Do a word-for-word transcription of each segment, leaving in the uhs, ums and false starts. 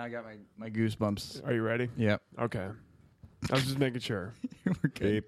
now I got my, my goosebumps. Are you ready? Yep. Okay. I was just making sure. We're good.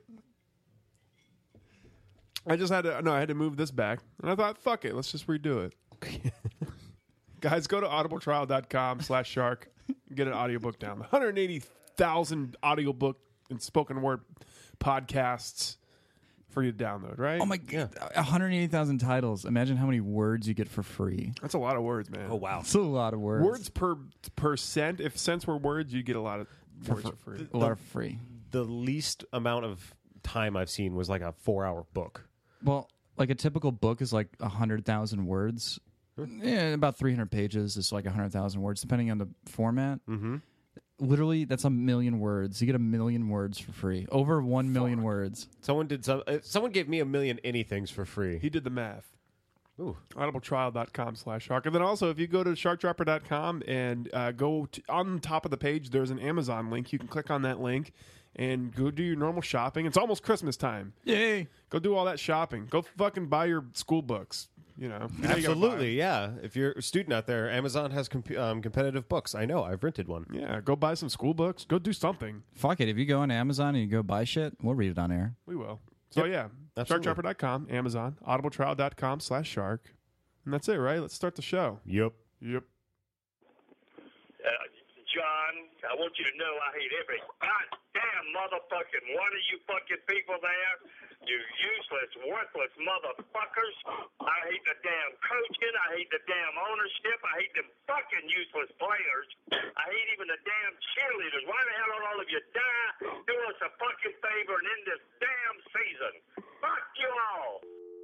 I just had to, no, I had to move this back. And I thought, fuck it, let's just redo it. Guys, go to audibletrial.com slash shark. Get an audiobook down. one hundred eighty thousand audiobook and spoken word podcasts for you to download, right? Oh my god, one hundred eighty thousand titles. Imagine how many words you get for free. That's a lot of words, man. Oh, wow. That's a lot of words. Words per per cent. If cents were words, you get a lot of words for free. A lot of free. The least amount of time I've seen was like a four-hour book. Well, like a typical book is like one hundred thousand words. Yeah, about three hundred pages is like one hundred thousand words, depending on the format. Mm-hmm. Literally, that's a million words. You get a million words for free. Over one million words. Someone did some. Uh, someone gave me a million anythings for free. He did the math. Ooh. audibletrial.com slash shark. And then also, if you go to shark dropper dot com and uh, go to, on top of the page, there's an Amazon link. You can click on that link and go do your normal shopping. It's almost Christmas time. Yay! Go do all that shopping. Go fucking buy your school books. You know, you know you Absolutely, yeah. If you're a student out there, Amazon has comp- um, competitive books. I know. I've rented one. Yeah, go buy some school books. Go do something. Fuck it. If you go on Amazon and you go buy shit, we'll read it on air. We will. So, Yep. yeah, Absolutely. shark dropper dot com, Amazon, audibletrial.com slash shark. And that's it, right? Let's start the show. Yep. Yep. Uh, John, I want you to know I hate every goddamn motherfucking one of you fucking people there. You useless, worthless motherfuckers. I hate the damn coaching. I hate the damn ownership. I hate them fucking useless players. I hate even the damn cheerleaders. Why the hell don't all of you die? Do us a fucking favor and end this damn season. Fuck you all.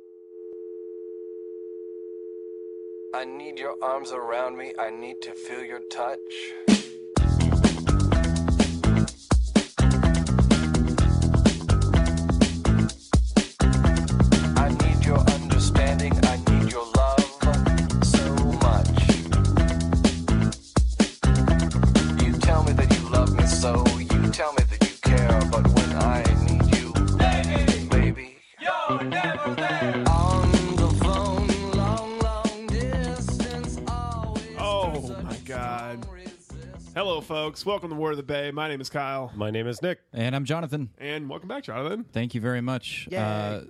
I need your arms around me. I need to feel your touch. I need your understanding. I need your love so much. You tell me that you love me so. You tell me that you care. But when I need you, baby, baby, you're never there. On the phone, long, long distance, always. Oh, my God. Hello, folks. Welcome to Word of the Bay. My name is Kyle. My name is Nick. And I'm Jonathan. And welcome back, Jonathan. Thank you very much. Uh,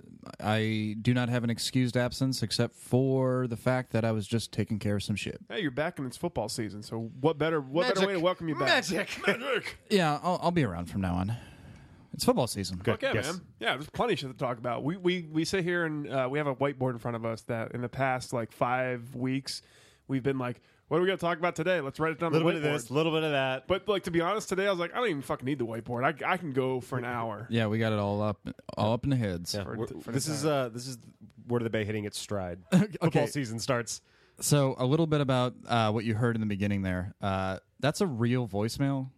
I do not have an excused absence except for the fact that I was just taking care of some shit. Hey, you're back and it's football season, so what better what better Magic. way to welcome you back? Magic. Magic. Yeah, I'll, I'll be around from now on. It's football season. Good. Okay, Yes. man. Yeah, there's plenty of shit to talk about. We we we sit here and uh, we have a whiteboard in front of us that in the past like five weeks we've been like, what are we going to talk about today? Let's write it down A on the little bit of whiteboard. this, a little bit of that. But like to be honest, today I was like, I don't even fucking need the whiteboard. I, I can go for an hour. Yeah, we got it all up, all up in the heads. Yeah, for- we're- for the this is time. uh, this is Word of the Bay hitting its stride. Football season starts. So a little bit about uh, what you heard in the beginning there. Uh, that's a real voicemail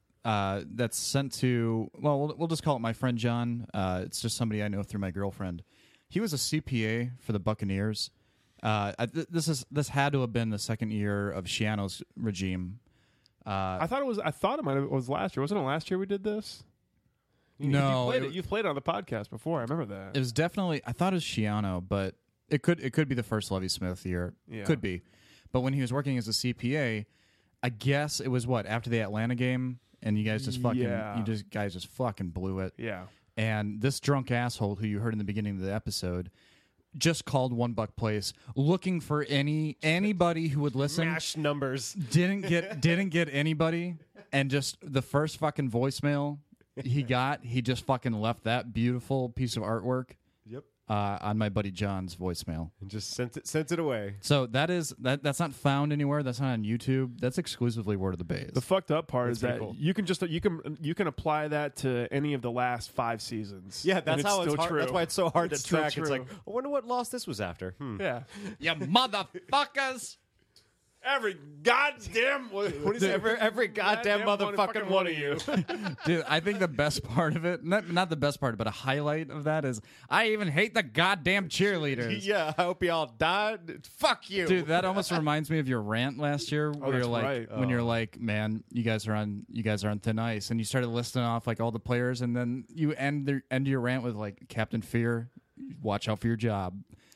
uh, that's sent to, well, well, we'll just call it my friend John. Uh, it's just somebody I know through my girlfriend. He was a C P A for the Buccaneers. Uh, I, th- this is this had to have been the second year of Shiano's regime. Uh, I thought it was. I thought it might have it was last year. Wasn't it last year we did this? You, No, you played it- it, You've played it on the podcast before. I remember that. It was definitely. I thought it was Shiano, but it could it could be the first Levy Smith year. Yeah. Could be, but when he was working as a C P A, I guess it was what after the Atlanta game, and you guys just fucking Yeah. you just guys just fucking blew it. yeah. And this drunk asshole who you heard in the beginning of the episode just called One Buck Place looking for any anybody who would listen. Smash numbers. Didn't get didn't get anybody, and just the first fucking voicemail he got, he just fucking left that beautiful piece of artwork Yep. uh, on my buddy John's voicemail. And just sent it sent it away. So that is that that's not found anywhere. That's not on YouTube. That's exclusively Word of the Bay. The fucked up part That's is that pretty cool. you can just you can you can apply that to any of the last five seasons. Yeah, and that's how it's still hard. true. That's why it's so hard It's to still track. It's true. like, I wonder what loss this was after. Hmm. yeah, You motherfuckers! every goddamn what is it? Every, every goddamn, motherfucking one of you. Dude, I think the best part of it, not, not the best part, but a highlight of that is I even hate the goddamn cheerleaders. Yeah, I hope y'all died. Fuck you. Dude, that almost reminds me of your rant last year where that's you're like right. when you're like, man, you guys are on you guys are on thin ice, and you started listing off like all the players, and then you end the end your rant with like Captain Fear, watch out for your job.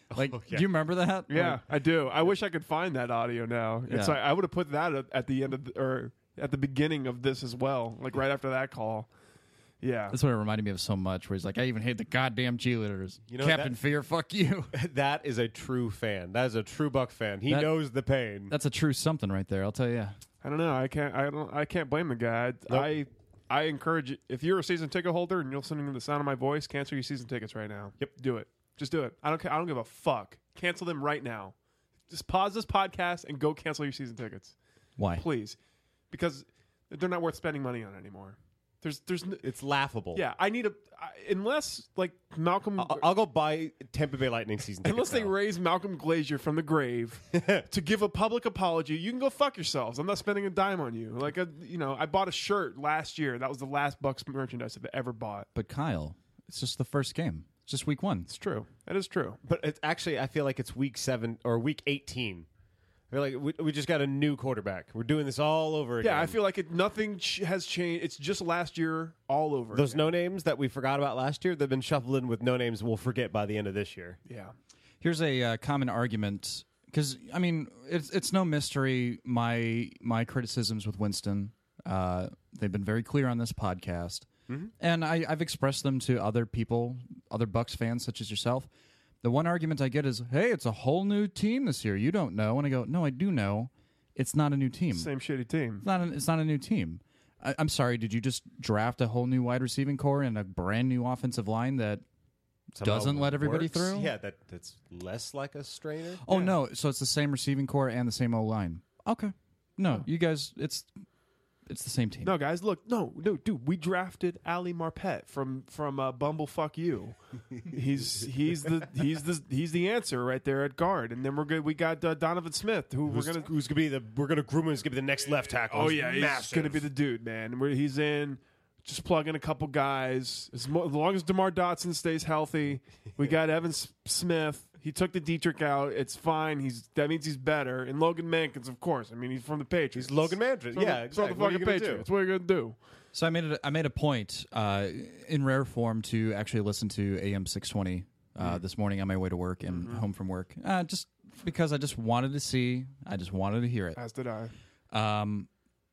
Like, Oh, yeah. do you remember that? Yeah, Like, I do. I wish I could find that audio now. It's Yeah. like I would have put that at, at the end of the, or at the beginning of this as well, like right after that call. Yeah. that's what it reminded me of so much. Where he's like, I even hate the goddamn cheerleaders. You know, Captain that- Fear, fuck you. That is a true fan. That is a true Buck fan. He That- knows the pain. That's a true something right there. I'll tell you. I don't know. I can't. I don't. I can't blame the guy. I. I encourage you, if you're a season ticket holder and you're listening to the sound of my voice, cancel your season tickets right now. Yep. Do it. Just do it. I don't. ca- I don't give a fuck. Cancel them right now. Just pause this podcast and go cancel your season tickets, Why? please, because they're not worth spending money on anymore. There's. There's. n- It's laughable. Yeah. I need a. I, unless like Malcolm. I'll, I'll go buy Tampa Bay Lightning season tickets. Unless they now. raise Malcolm Glazier from the grave to give a public apology, you can go fuck yourselves. I'm not spending a dime on you. Like, a, you know, I bought a shirt last year. That was the last Bucks merchandise I've ever bought. But Kyle, it's just the first game. It's just week one. It's true. That is true. But it's actually, I feel like it's week seven or week eighteen. I feel like we, we just got a new quarterback. We're doing this all over again. Yeah, I feel like it. Nothing ch- has changed. It's just last year all over. those again. no names that we forgot about last year, they've been shuffled in with no names we'll forget by the end of this year. Yeah. Here's a uh, common argument because I mean it's it's no mystery my my criticisms with Winston. Uh, they've been very clear on this podcast, and I, I've expressed them to other people, other Bucks fans such as yourself. The one argument I get is, "Hey, it's a whole new team this year. You don't know." And I go, "No, I do know. It's not a new team. Same shitty team. It's not. A, it's not a new team." I, I'm sorry. Did you just draft a whole new wide receiving core and a brand new offensive line that Somehow doesn't let everybody works. through? Yeah, that that's less like a strainer. Oh no! So it's the same receiving core and the same O line. Okay. No, you guys, it's it's the same team. No, guys, look, no, no, dude, we drafted Ali Marpet from from uh, Bumblefuck You. He's he's the he's the he's the answer right there at guard, and then we're good. We got uh, Donovan Smith, who Who's we're gonna. who's gonna be the we're gonna groom him as gonna be the next left tackle. Oh He's yeah, he's massive. gonna be the dude, man. Where he's in, just plug in a couple guys. As, mo- as long as DeMar Dotson stays healthy, we got Evan S- Smith. He took the Dietrich out. It's fine. He's that means he's better. And Logan Mankins, of course. I mean, he's from the Patriots. He's Logan Mankins. From Yeah, the, exactly. From the What are fucking you gonna do? Patriots. What are you gonna do? So I made it. I made a point uh, in rare form to actually listen to A M six twenty uh, this morning on my way to work and home from work. Uh, just because I just wanted to see. I just wanted to hear it. As did I. Um,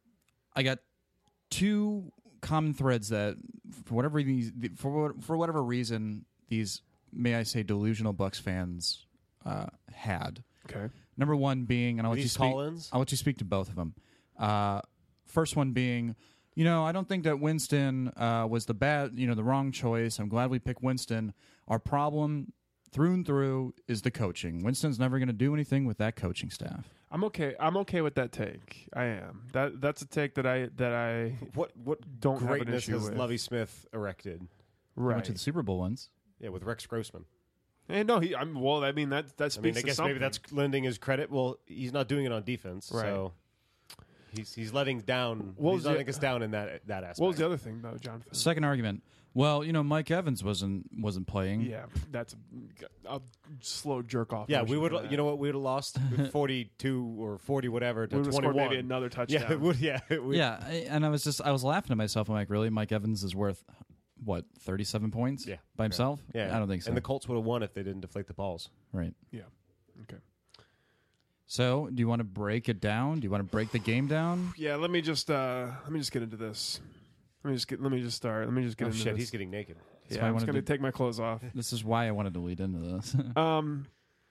I got two common threads that, for whatever these, for what- for whatever reason, these may I say delusional Bucks fans uh, had. Okay. Number one being, and I'll let you These speak. call-ins? I'll let you speak to both of them. Uh, first one being, you know, I don't think that Winston uh, was the bad, you know, the wrong choice. I'm glad we picked Winston. Our problem through and through is the coaching. Winston's never going to do anything with that coaching staff. I'm okay. I'm okay with that take. I am. That that's a take that I that I What what don't have an greatness issue has with. Lovie Smith erected? Went right. to the Super Bowl once. Yeah, with Rex Grossman. And no, he. I'm well. I mean that that I speaks mean, I to guess something. maybe that's lending his credit. Well, he's not doing it on defense, Right. so he's he's letting down. What he's was the- letting us down in that that aspect. What was the other thing though, Jonathan? Second argument. Well, you know, Mike Evans wasn't wasn't playing. Yeah, that's a, a slow jerk off. Yeah, motion we would. for that. You know what? We would have lost forty-two or forty, whatever, to we would have scored twenty-one. maybe another touchdown. Yeah, it would. Yeah, it would. Yeah, I- and I was just I was laughing to myself. I'm like, really, Mike Evans is worth what thirty-seven points? Yeah. by himself. Yeah, I don't think so. And the Colts would have won if they didn't deflate the balls. right. Yeah. Okay. So, do you want to break it down? Do you want to break the game down? Yeah. Let me just uh let me just get into this. Let me just get. Let me just start. Let me just get Oh into shit, this. he's getting naked. That's yeah, why I I'm just wanted gonna to- take my clothes off. This is why I wanted to lead into this. Um,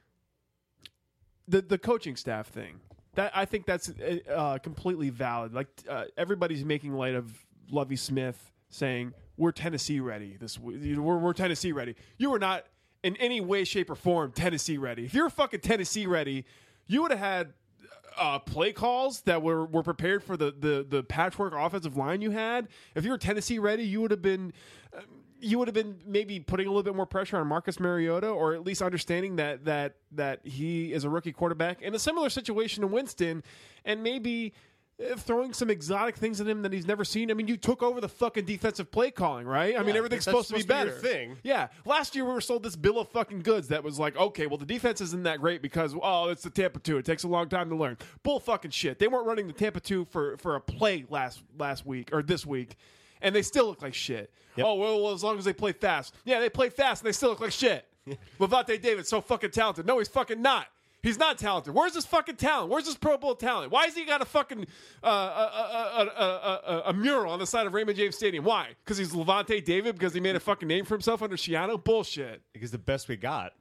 the the coaching staff thing. That I think that's uh, completely valid. Like uh, everybody's making light of Lovie Smith saying we're Tennessee ready. This w- we're we're Tennessee ready. You were not in any way, shape, or form Tennessee ready. If you're fucking Tennessee ready, you would have had uh, play calls that were, were prepared for the, the the patchwork offensive line you had. If you were Tennessee ready, you would have been. Uh, you would have been maybe putting a little bit more pressure on Marcus Mariota, or at least understanding that that that he is a rookie quarterback in a similar situation to Winston, and maybe uh, throwing some exotic things at him that he's never seen. I mean, you took over the fucking defensive play calling, right? I mean, Yeah, everything's that's supposed to be supposed to be better. your thing. Yeah. Last year we were sold this bill of fucking goods that was like, okay, well the defense isn't that great because oh, it's the Tampa two. It takes a long time to learn. Bull fucking shit. They weren't running the Tampa two for for a play last last week or this week. And they still look like shit. Yep. Oh, well, well, as long as they play fast. Yeah, they play fast and they still look like shit. Levante David's so fucking talented. No, he's fucking not. He's not talented. Where's his fucking talent? Where's his Pro Bowl talent? Why has he got a fucking uh, a, a, a, a, a mural on the side of Raymond James Stadium? Why? Because he's Levante David? Because he made a fucking name for himself under Schiano? Bullshit. Because the best we got.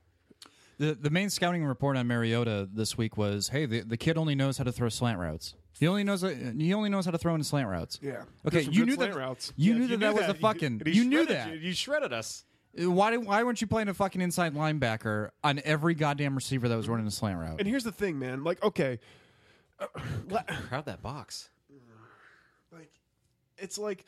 The the main scouting report on Mariota this week was, hey, the, the kid only knows how to throw slant routes. He only knows he only knows how to throw in slant routes. Yeah. Okay, There's some you good knew slant that. routes. You Yeah, knew that that was a fucking. You, You knew shredded that. You, you shredded us. Why did, why weren't you playing a fucking inside linebacker on every goddamn receiver that was running a slant route? And here's the thing, man. Like, okay. Uh, la- Crowd that box. like it's like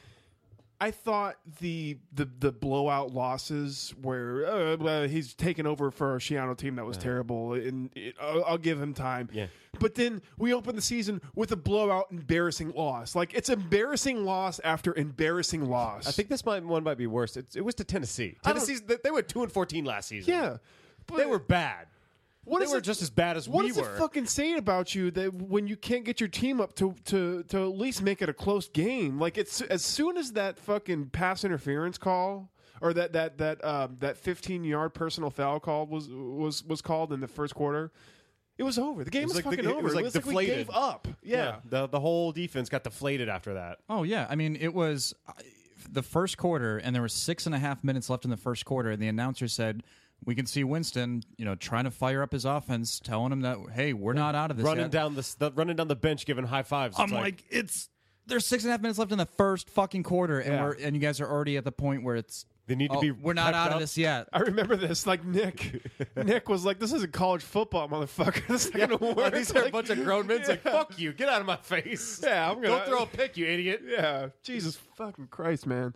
I thought the the the blowout losses where uh, uh, he's taken over for a Schiano team that was terrible, and it, I'll, I'll give him time. Yeah. But then we open the season with a blowout, embarrassing loss. Like it's embarrassing loss after embarrassing loss. I think this might, one might be worse. It, it was to Tennessee. I don't- Tennessee's they, they were two and fourteen last season. yeah, but they were bad. What they is were it- just as bad as What we does were. it fucking say about you that when you can't get your team up to, to, to at least make it a close game? Like it's as soon as that fucking pass interference call or that that that um, that fifteen yard personal foul call was was was called in the first quarter, it was over. The game was was, like the- fucking it over. was like we deflated. gave up. Yeah. the the whole defense got deflated after that. Oh yeah, I mean it was uh, the first quarter, and there was six and a half minutes left in the first quarter, and the announcer said, "We can see Winston, you know, trying to fire up his offense, telling him that, hey, we're not out of this Running yet." down the, the running down the bench, giving high fives. It's I'm like, it's there's six and a half minutes left in the first fucking quarter, and Yeah. we're and you guys are already at the point where it's they need to oh, be. we're not pepped out up. of this yet. I remember this. Like Nick, Nick was like, "This isn't college football, motherfucker. This is not gonna work." These are a Like, bunch of grown men. It's like, yeah. fuck you, get out of my face. Yeah, I'm gonna Don't throw a pick, you idiot. Yeah, Jesus fucking Christ, man.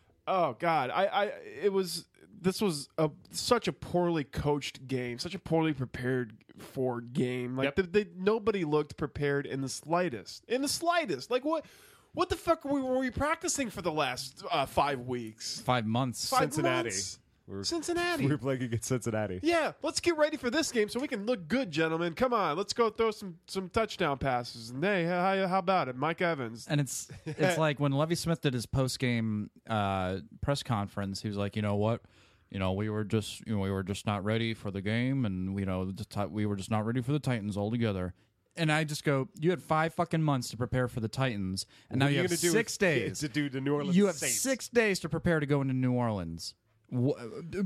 Oh God, I, I, it was. This was a such a poorly coached game, such a poorly prepared for game. Like Yep. they, they, nobody looked prepared in the slightest. In the slightest. Like what? What the fuck were we, were we practicing for the last uh, five weeks? Five months. Five Cincinnati. months? We're- Cincinnati. We were playing against Cincinnati. Yeah, let's get ready for this game so we can look good, gentlemen. Come on, let's go throw some some touchdown passes. And hey, how, how about it, Mike Evans? And it's it's like when Lovie Smith did his post game uh, press conference, he was like, you know what, you know, we were just you know we were just not ready for the game, and you know the ti- we were just not ready for the Titans altogether. And I just go, you had five fucking months to prepare for the Titans, and now What are you you have gonna do six with- days to do the New Orleans You have Saints? six days to prepare to go into New Orleans. Wha-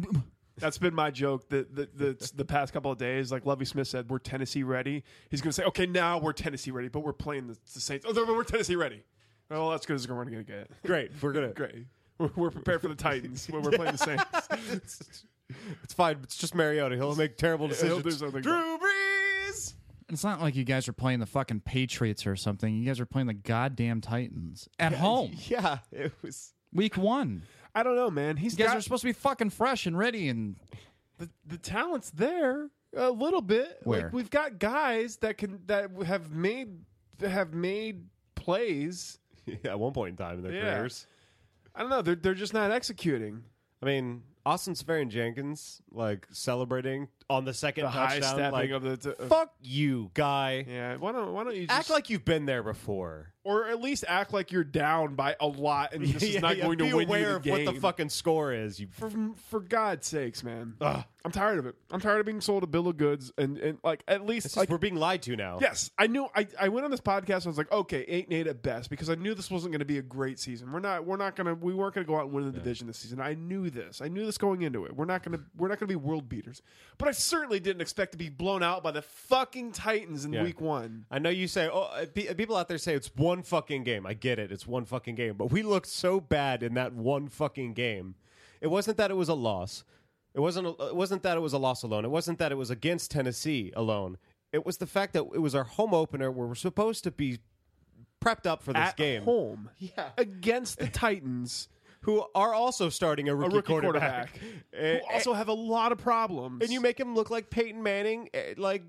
That's been my joke the, the the the past couple of days. Like Lovie Smith said, we're Tennessee ready. He's going to say, okay, now we're Tennessee ready, but we're playing the, the Saints. Oh, no, we're Tennessee ready. Well, that's good as we're going to get. Great, we're gonna. Great. We're, we're prepared for the Titans when we're playing the Saints. It's fine. It's just Mariota. He'll make terrible He'll decisions. do something. Drew Brees. It's not like you guys are playing the fucking Patriots or something. You guys are playing the goddamn Titans at home. Yeah, it was. Week one. I don't know, man. He's You guys got are supposed to be fucking fresh and ready, and the, the talent's there a little bit. Where? Like we've got guys that can that have made have made plays. At one point in time in their Yeah. careers. I don't know. They're they're just not executing. I mean, Austin Safarian Jenkins, like, celebrating on the second The high touchdown. stepping Like, of the. T- of- fuck you, guy. yeah. Why don't Why don't you just Act like you've been there before. or at least act like you're down by a lot and this is Yeah, not yeah, going be to win aware you the of game. what the fucking score is. You For, for God's sakes, man. Ugh, I'm tired of it. I'm tired of being sold a bill of goods and, and like at least It's just, like we're being lied to now. yes, I knew. I, I went on this podcast. And I was like, okay, eight and eight at best because I knew this wasn't going to be a great season. We're not. We're not going to. We weren't going to go out and win the division this season. I knew this. I knew this going into it. We're not going to. We're not going to be world beaters. But I certainly didn't expect to be blown out by the fucking Titans in Yeah. week one. I know you say, oh, uh, pe- people out there say it's one fucking game. I get it. It's one fucking game. But we looked so bad in that one fucking game. It wasn't that it was a loss. It wasn't, a, it wasn't that it was a loss alone. It wasn't that it was against Tennessee alone. It was the fact that it was our home opener where we're supposed to be prepped up for this At game. home, Yeah. against the Titans, Who are also starting a a rookie, rookie quarterback. quarterback, And, who also have a lot of problems. and you make him look like Peyton Manning. eh, Like,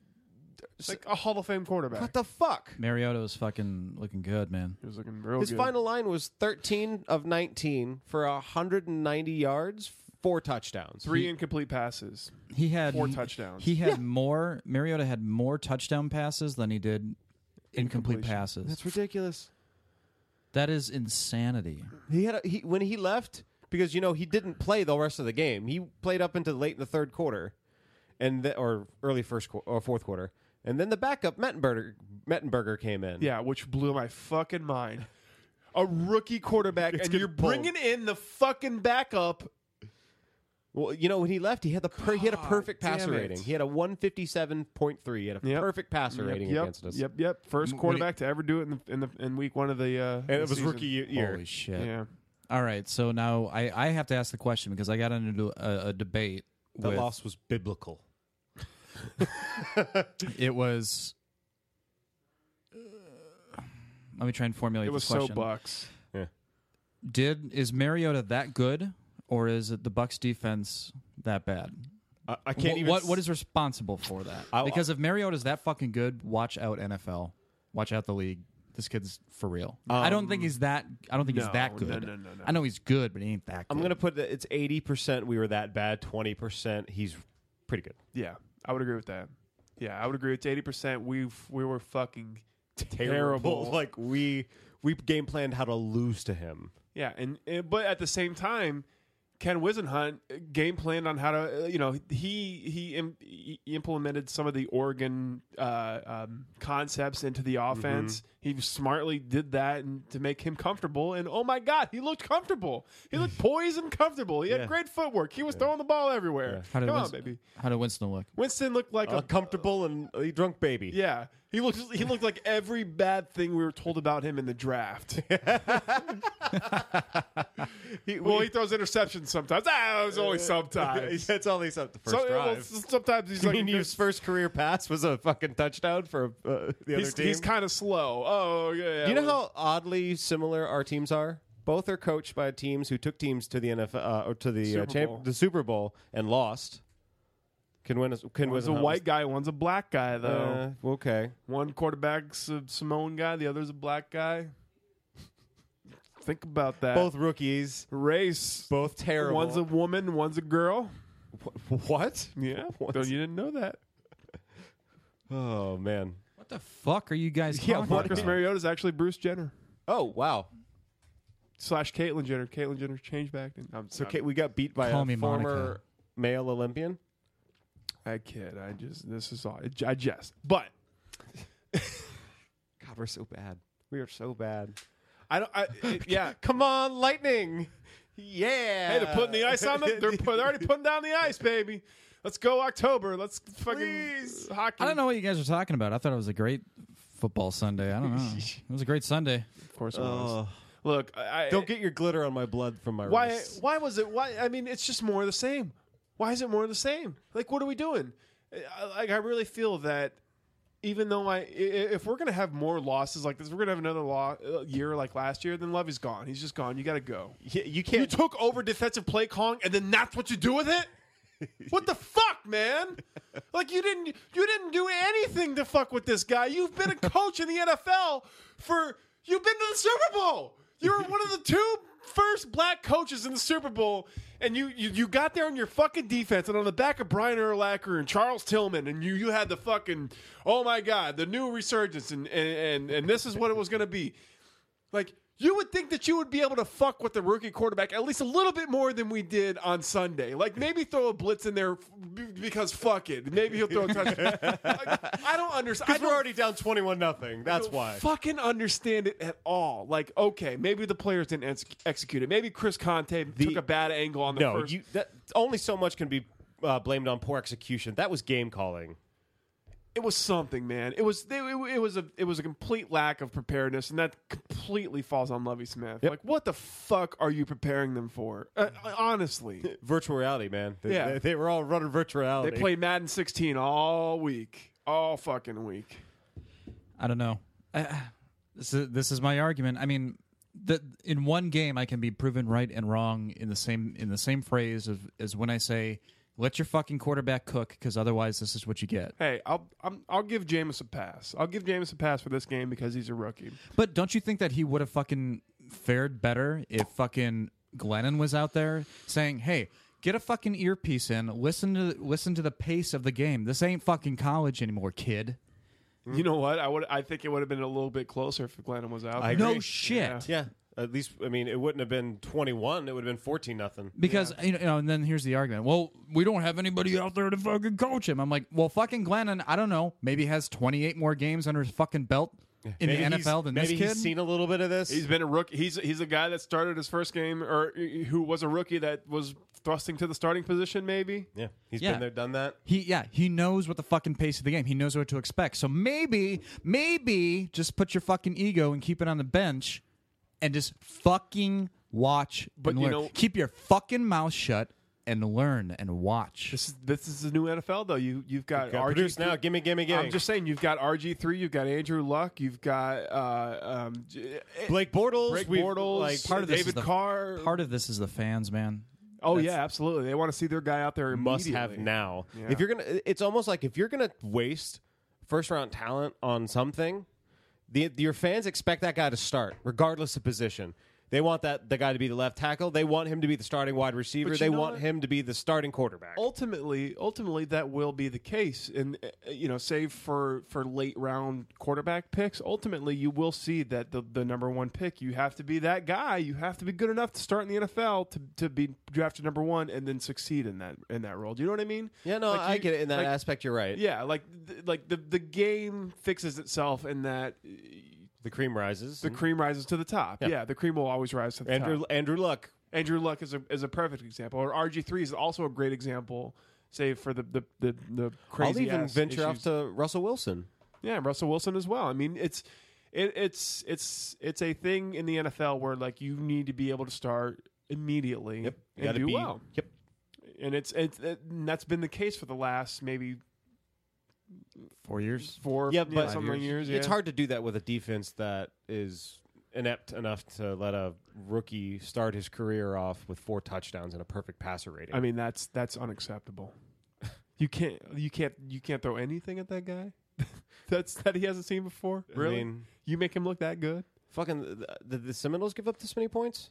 like a Hall of Fame quarterback. what the fuck? Mariota was fucking looking good, man. He was looking real His good. final line was thirteen of nineteen for one hundred ninety yards, four touchdowns. Three incomplete passes. He had Four touchdowns. He had more. Mariota had more touchdown passes than he did incomplete Incompletion. passes. That's ridiculous. That is insanity. He had a, he when he left, because you know he didn't play the rest of the game. He played up into late in the third quarter, and the, or early first qu- or fourth quarter, and then the backup Mettenberger Mettenberger came in. Yeah, which blew my fucking mind. A rookie quarterback, It's and getting you're pulled. bringing in the fucking backup. Well, you know when he left, he had the per- he had a God perfect damn passer it. rating. He had a one fifty-seven point three. He had a Yep. perfect passer Yep, rating yep, against us. Yep, yep. First When he- quarterback to ever do it in the in the in week one of the. Uh, And it was season. rookie ye- year. Holy shit! Yeah. All right, so now I, I have to ask the question because I got into a, a debate. The with, loss was biblical. It was. uh, let me try and formulate It was this so question. Bucks. Did is Mariota that good, or is it the Bucks defense that bad? I, I can't Wh- even. what s- what is responsible for that? I- because if Mariota's that fucking good, watch out N F L, watch out the league. This kid's for real. I don't think he's that. I don't think no, he's that no, good. no, no, no. I know he's good, but he ain't that. good. I'm gonna put that it's eighty percent. We were that bad. Twenty percent. He's pretty good. Yeah, I would agree with that. Yeah, I would agree. It's eighty percent. We we were fucking terrible. Like we we game planned how to lose to him. Yeah, and, and but at the same time, Ken Wisenhunt game planned on how to, uh, you know, he he, Im- he implemented some of the Oregon uh, um, concepts into the offense. He smartly did that and to make him comfortable. And oh my God, he looked comfortable. He looked poised and comfortable. He had Yeah. great footwork. He was throwing the ball everywhere. How did Come on, Winston, baby. How did Winston look? Winston looked like A a comfortable and a drunk baby. yeah. He looked he looked like every bad thing we were told about him in the draft. He, Well, we- he throws interceptions sometimes. Ah, it was only sometimes. It's only some the first So, well, drive. s- sometimes he's I like mean, his first career pass was a fucking touchdown for uh, the other he's, team. he's kind of slow. Oh yeah. yeah Do you know well, how oddly similar our teams are? Both are coached by teams who took teams to the N F L uh, or to the uh, Super champ- Bowl. the Super Bowl and lost. Can win. Can one's win a white guy, one's a black guy though. Uh, okay. One quarterback's a Samoan guy, the other's a black guy. Think about that. Both rookies. race. Both terrible. One's a woman, one's a girl. Wh- what? Yeah, What? so you didn't know that. Oh man. What the fuck are you guys Yeah, talking what- Marcus about? Mariota's actually Bruce Jenner Oh wow. slash Caitlyn Jenner. Caitlyn Jenner changed back. Then. I'm, So I'm- Kate, we got beat by Call a me former Monica. male Olympian. I kid. I just this is all. I jest. But God, we're so bad. We are so bad. I don't. I, it- yeah. Come on, lightning. Yeah. Hey, they're putting the ice on them. They're, put, they're already putting down the ice, baby. Let's go October. Let's fucking Please. hockey. I don't know what you guys are talking about. I thought it was a great football Sunday. I don't know. It was a great Sunday. Of course it was. Oh. Look, I, I- Don't get your glitter on my blood from my why. wrists. Why was it? Why? I mean, it's just more of the same. Why is it more of the same? Like, what are we doing? I- Like, I really feel that even though I, i- if we're gonna have more losses like this, we're gonna have another law, uh, year like last year. Then Lovey's gone. He's just gone. You got to go. You, you You can't. took over defensive play calling, and then that's what you do with it. What the fuck, man? Like you didn't you didn't do anything to fuck with this guy. You've been a coach in the N F L for you've been to the Super Bowl. You're one of the two first black coaches in the Super Bowl, and you you, you got there on your fucking defense and on the back of Brian Urlacher and Charles Tillman, and you you had the fucking oh my god the new resurgence, and and and, and this is what it was going to be. Like, you would think that you would be able to fuck with the rookie quarterback at least a little bit more than we did on Sunday. Like, maybe throw a blitz in there f- b- because fuck it. Maybe he'll throw a touchdown. Like, I don't understand. I Because we're don't already down twenty-one nothing. That's don't why. fucking understand it at all. Like, okay, maybe the players didn't ex- execute it. Maybe Chris Conte took a bad angle on the No, first. you, that, only so much can be uh, blamed on poor execution. That was game calling. It was something, man. It was it, it was a it was a complete lack of preparedness, and that completely falls on Lovie Smith. Yep. Like, what the fuck are you preparing them for? Uh, honestly, Virtual reality, man. They, Yeah. they, they were all running virtual they reality. played Madden sixteen all week, all fucking week. I don't know. I, this is this is my argument. I mean, the, in one game, I can be proven right and wrong in the same in the same phrase of, as when I say, "Let your fucking quarterback cook," because otherwise, this is what you get. Hey, I'll I'm, I'll give Jameis a pass. I'll give Jameis a pass for this game because he's a rookie. But don't you think that he would have fucking fared better if fucking Glennon was out there saying, "Hey, get a fucking earpiece in, listen to listen to the pace of the game. This ain't fucking college anymore, kid." You know what? I would I think it would have been a little bit closer if Glennon was out. I there. agree. No shit. Yeah. Yeah. At least, I mean, it wouldn't have been twenty-one. It would have been fourteen nothing. Because you know, you know, and then here's the argument. Well, we don't have anybody out there to fucking coach him. I'm like, well, fucking Glennon, I don't know, maybe has twenty-eight more games under his fucking belt in Maybe the N F L he's- than maybe this kid. he's seen a little bit of this. He's been a rookie. He's he's a guy that started his first game, or who was a rookie that was thrusting to the starting position. Maybe. yeah, he's Yeah. been there, done that. He yeah, he knows what the fucking pace of the game. He knows what to expect. So maybe, maybe just put your fucking ego and keep it on the bench and just fucking watch. But and you learn. know- keep your fucking mouth shut and learn and watch. This is this is the new N F L though. You you've got, Got R G produced now. Gimme, gimme, gimme. I'm just saying, you've got R G three, you've got Andrew Luck, you've got uh, um, J- Blake Bortles. Blake we've- Bortles, like, part of this David is the, Carr. Part of this is the fans, man. oh that's- yeah, absolutely. They want to see their guy out there must immediately. have now. Yeah. If you're gonna, it's almost like if you're gonna waste first round talent on something, the your fans expect that guy to start regardless of position. They want that the guy to be the left tackle. They want him to be the starting wide receiver. But you They know want what? him to be the starting quarterback. Ultimately, ultimately, that will be the case, and uh, you know, save for for late round quarterback picks. Ultimately, you will see that the the number one pick, you have to be that guy. You have to be good enough to start in the N F L to to be drafted number one and then succeed in that in that role. Do you know what I mean? Yeah, no, Like I you- get it. In that like- aspect, you're right. Yeah, like th- like the the game fixes itself in that uh, The cream rises. the cream rises to the top. Yeah. Yeah, the cream will always rise to the Andrew top. Andrew Luck. Andrew Luck is a is a perfect example, or R G three is also a great example. Save for the the the, the crazy. I'll even ass venture off issues. to Russell Wilson. Yeah, Russell Wilson as well. I mean, it's it, it's it's it's a thing in the N F L where like you need to be able to start immediately Yep, you and gotta do be, well. Yep. And it's it's it, and that's been the case for the last maybe Four years. four Yeah, yeah, but something years. It's yeah. hard to do that with a defense that is inept enough to let a rookie start his career off with four touchdowns and a perfect passer rating. I mean, that's that's unacceptable. You can't you can't you can't throw anything at that guy. That's that he hasn't seen before. I Really? mean, You make him look that good? fucking did the Seminoles give up this many points?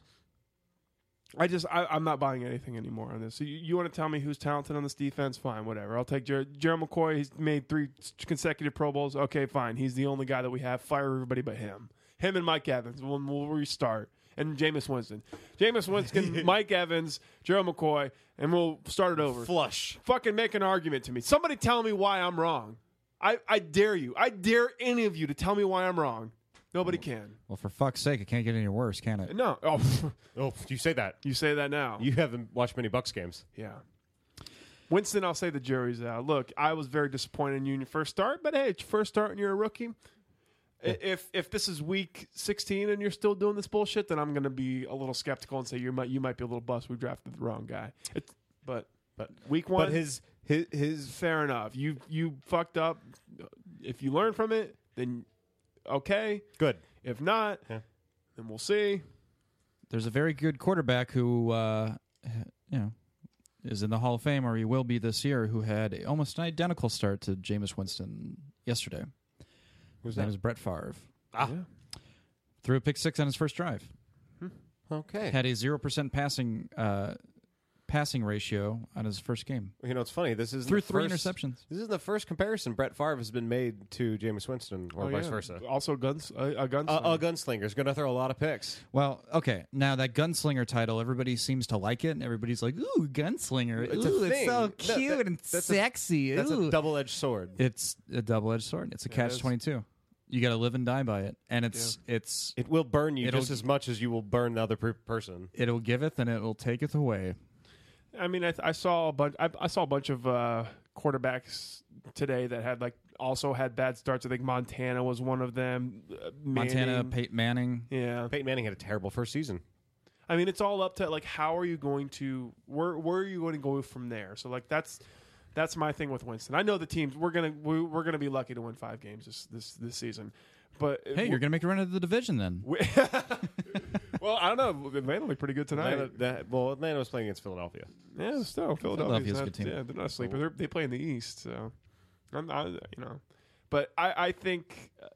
I just I, I'm not buying anything anymore on this. So you, you want to tell me who's talented on this defense? Fine, whatever. I'll take Jer- Gerald McCoy. He's made three consecutive Pro Bowls. Okay, fine. He's the only guy that we have. Fire everybody but him. Him and Mike Evans. We'll, we'll restart. And Jameis Winston. Jameis Winston, Mike Evans, Gerald McCoy, and we'll start it over. Flush. Fucking make an argument to me. Somebody tell me why I'm wrong. I, I dare you. I dare any of you to tell me why I'm wrong. Nobody can. Well, for fuck's sake, it can't get any worse, can it? No. Oh, Oh, you say that. you say that now. You haven't watched many Bucks games. Yeah. Winston, I'll say the jury's out. Look, I was very disappointed in you in your first start, but hey, it's your first start and you're a rookie. I If if this is week sixteen and you're still doing this bullshit, then I'm going to be a little skeptical and say you might you might be a little bust. We drafted the wrong guy. It's, but But week one, but his his his fair enough. You you fucked up. If you learn from it, then okay. good. If not, Yeah. then we'll see. There's a very good quarterback who, uh, you know, is in the Hall of Fame, or he will be this year, who had almost an identical start to Jameis Winston yesterday. Who's His name that? is Brett Favre. Ah. Yeah. Threw a pick six on his first drive. Okay. Had a zero percent passing uh, passing ratio on his first game. You know, it's funny. This is Threw the three first, interceptions. This is the first comparison Brett Favre has been made to Jameis Winston, or Oh, vice yeah. versa. Also, guns a, a gunslinger. A, a gunslinger is going to throw a lot of picks. Well, okay. Now that gunslinger title, everybody seems to like it, and everybody's like, "Ooh, gunslinger! It's a Ooh, it's thing. so That- cute that- and that's a- sexy." That's Ooh. a double-edged sword. It's a double-edged sword. It's a It catch is. twenty-two. You got to live and die by it, and it's it's It will burn you It'll- just as much as you will burn the other per- person. it'll giveth and it will taketh away. I mean, I, th- I saw a bunch. I, I saw a bunch of uh, quarterbacks today that had like also had bad starts. I think Montana was one of them. Uh, Montana, Manning. Peyton Manning. yeah. Peyton Manning had a terrible first season. I mean, it's all up to like how are you going to where where are you going to go from there? So like that's that's my thing with Winston. I know the teams we're gonna we, we're gonna be lucky to win five games this this, this season, but Hey, you're gonna make a run into the division then. we, well, I don't know. Atlanta looked pretty good tonight. Atlanta, that, well, Atlanta was playing against Philadelphia. Yeah, still Philadelphia's Philadelphia's a not, good team. yeah, they're not a sleeper. They're, they play in the East, so I'm not, you know. But I, I think uh,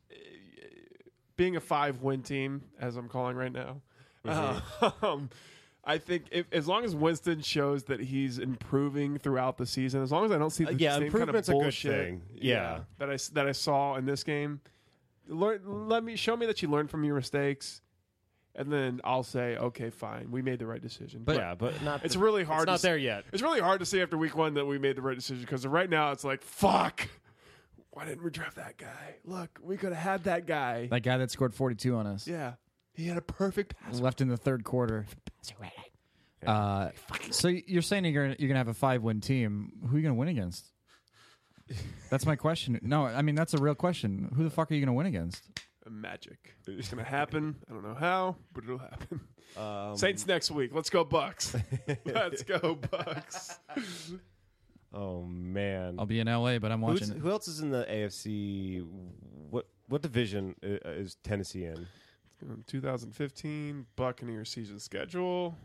being a five-win team, as I'm calling right now, uh, um, I think if, as long as Winston shows that he's improving throughout the season, as long as I don't see the Uh, yeah, same kind of improvement's a good bullshit, thing. Yeah. that I s- that I saw in this game, learn, let me show me that you learned from your mistakes. and then I'll say, okay, fine, we made the right decision. But- yeah, but not. it's really hard. It's not to, there yet. It's really hard to say after week one that we made the right decision because right now it's like, fuck. Why didn't we draft that guy? Look, we could have had that guy. That guy that scored forty-two on us. Yeah, he had a perfect pass. Left in the third quarter. Uh, so you're saying you're gonna, you're gonna have a five win team? Who are you gonna win against? That's my question. No, I mean that's a real question. Who the fuck are you gonna win against? Magic. It's gonna happen. I don't know how, but it'll happen. Um, Saints next week. Let's go Bucks. Let's go Bucks. oh man. I'll be in L A, but I'm Who's- watching it. who else is in the A F C? What what division i- is Tennessee in? twenty fifteen Buccaneers season schedule.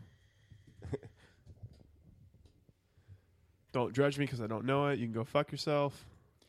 Don't judge me because I don't know it. You can go fuck yourself.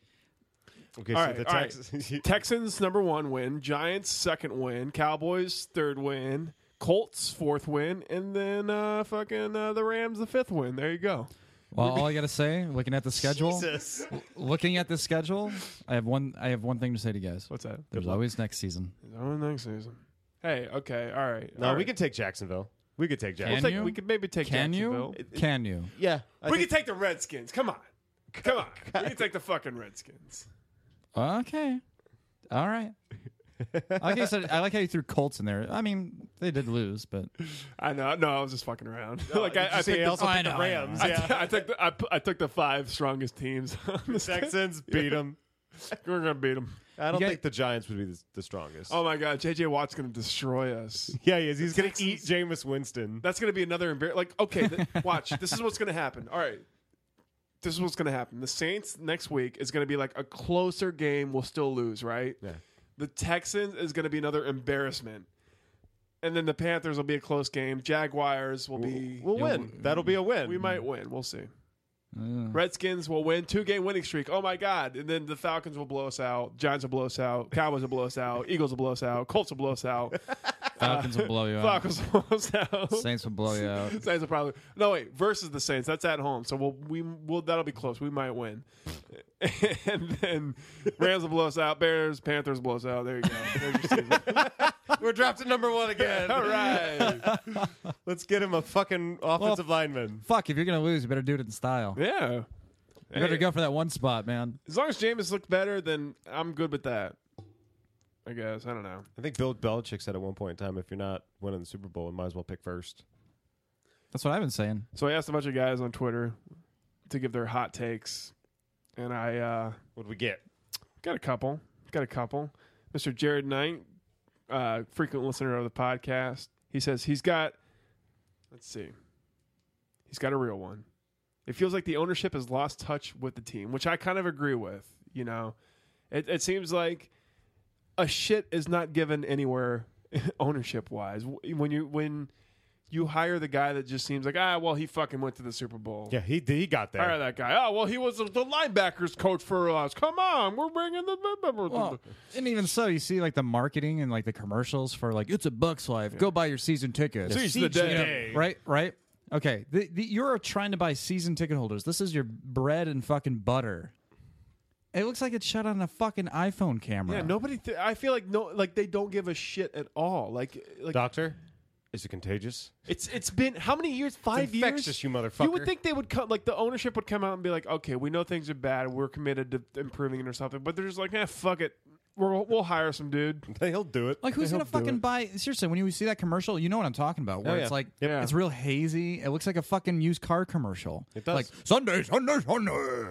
Okay, All so right, the all right. Texans. Texans number one win, Giants second win, Cowboys third win, Colts fourth win, and then uh, fucking uh, the Rams the fifth win. There you go. Well, all I gotta say, looking at the schedule, Jesus. looking at the schedule, I have one. I have one thing to say to you guys. What's that? There's always next season. Oh, next season. Hey, okay, all right. No, all we right. can take Jacksonville. We could take We'll Can Jacksonville. take, you? we could maybe take Can Jacksonville. you? Can you? Yeah, I we think- could take the Redskins. Come on, come on. We can take the fucking Redskins. Okay. All right. Like I said, I like how you threw Colts in there. I mean, they did lose, but I know. No, I was just fucking around. like I, Did you I say picked I the, also Oh, I picked know, the I know. Rams. I, Yeah. I took the I, pu- I took the five strongest teams. on the Texans beat them. We're gonna beat them. I don't You think the Giants would be the, the strongest. Oh my god, J J Watt's gonna destroy us. yeah, he is. He's going to Texans- eat Jameis Winston. That's gonna be another embar- like. Okay, th- watch. This is what's gonna happen. All right, this is what's gonna happen. The Saints next week is gonna be like a closer game. We'll still lose, right? Yeah. The Texans is gonna be another embarrassment, and then the Panthers will be a close game. Jaguars will be. We'll win. That'll be a win. We might win. We'll see. uh, Redskins will win two game winning streak. Oh my god! And then the Falcons will blow us out. Giants will blow us out. Cowboys will blow us out. Eagles will blow us out. Colts will blow us out. Falcons will blow you out. Falcons will blow us out. Saints will blow you out. Saints will probably no wait versus the Saints. That's at home, so we'll we will that'll be close. We might win. And then Rams will blow us out. Bears, Panthers blow us out. There you go. There's your season. We're drafted number one again. All right. Let's get him a fucking offensive lineman. Fuck, if you're gonna lose, you better do it in style. Yeah. You better Hey, go for that one spot, man. as long as Jameis looked better, then I'm good with that. I guess I don't know. I think Bill Belichick said at one point in time, if you're not winning the Super Bowl, you might as well pick first. That's what I've been saying. So I asked a bunch of guys on Twitter to give their hot takes, and I uh, What do we get? got a couple. Got a couple. Mister Jared Knight, uh, frequent listener of the podcast, he says he's got. Let's see. He's got a real one. It feels like the ownership has lost touch with the team, which I kind of agree with. You know, it, it seems like a shit is not given anywhere ownership wise. When you when you hire the guy that just seems like ah well he fucking went to the Super Bowl. Yeah, he he got there. Hire that guy. Oh well, he was the the linebackers coach for us. Come on, we're bringing the. Well, and even so, you see like the marketing and like the commercials for like it's a Bucks life. Go buy your season tickets. Seize the day. Right, right. Okay, the, the, you're trying to buy season ticket holders. This is your bread and fucking butter. It looks like it's shot on a fucking iPhone camera. Yeah, nobody. Th- I feel like no, like they don't give a shit at all. Like, like Doctor, is it contagious? it's it's been how many years? Five years. infectious, you motherfucker. You would think they would come, like the ownership would come out and be like, okay, we know things are bad. We're committed to improving it or something. But they're just like, eh, fuck it. We're, we'll hire some dude. He'll do it. Like, who's They gonna help do fucking it. buy? Seriously, when you see that commercial, you know what I'm talking about. Where Oh, it's yeah. like, Yeah. it's real hazy. It looks like a fucking used car commercial. It does. Like Sunday, Sunday, Sunday.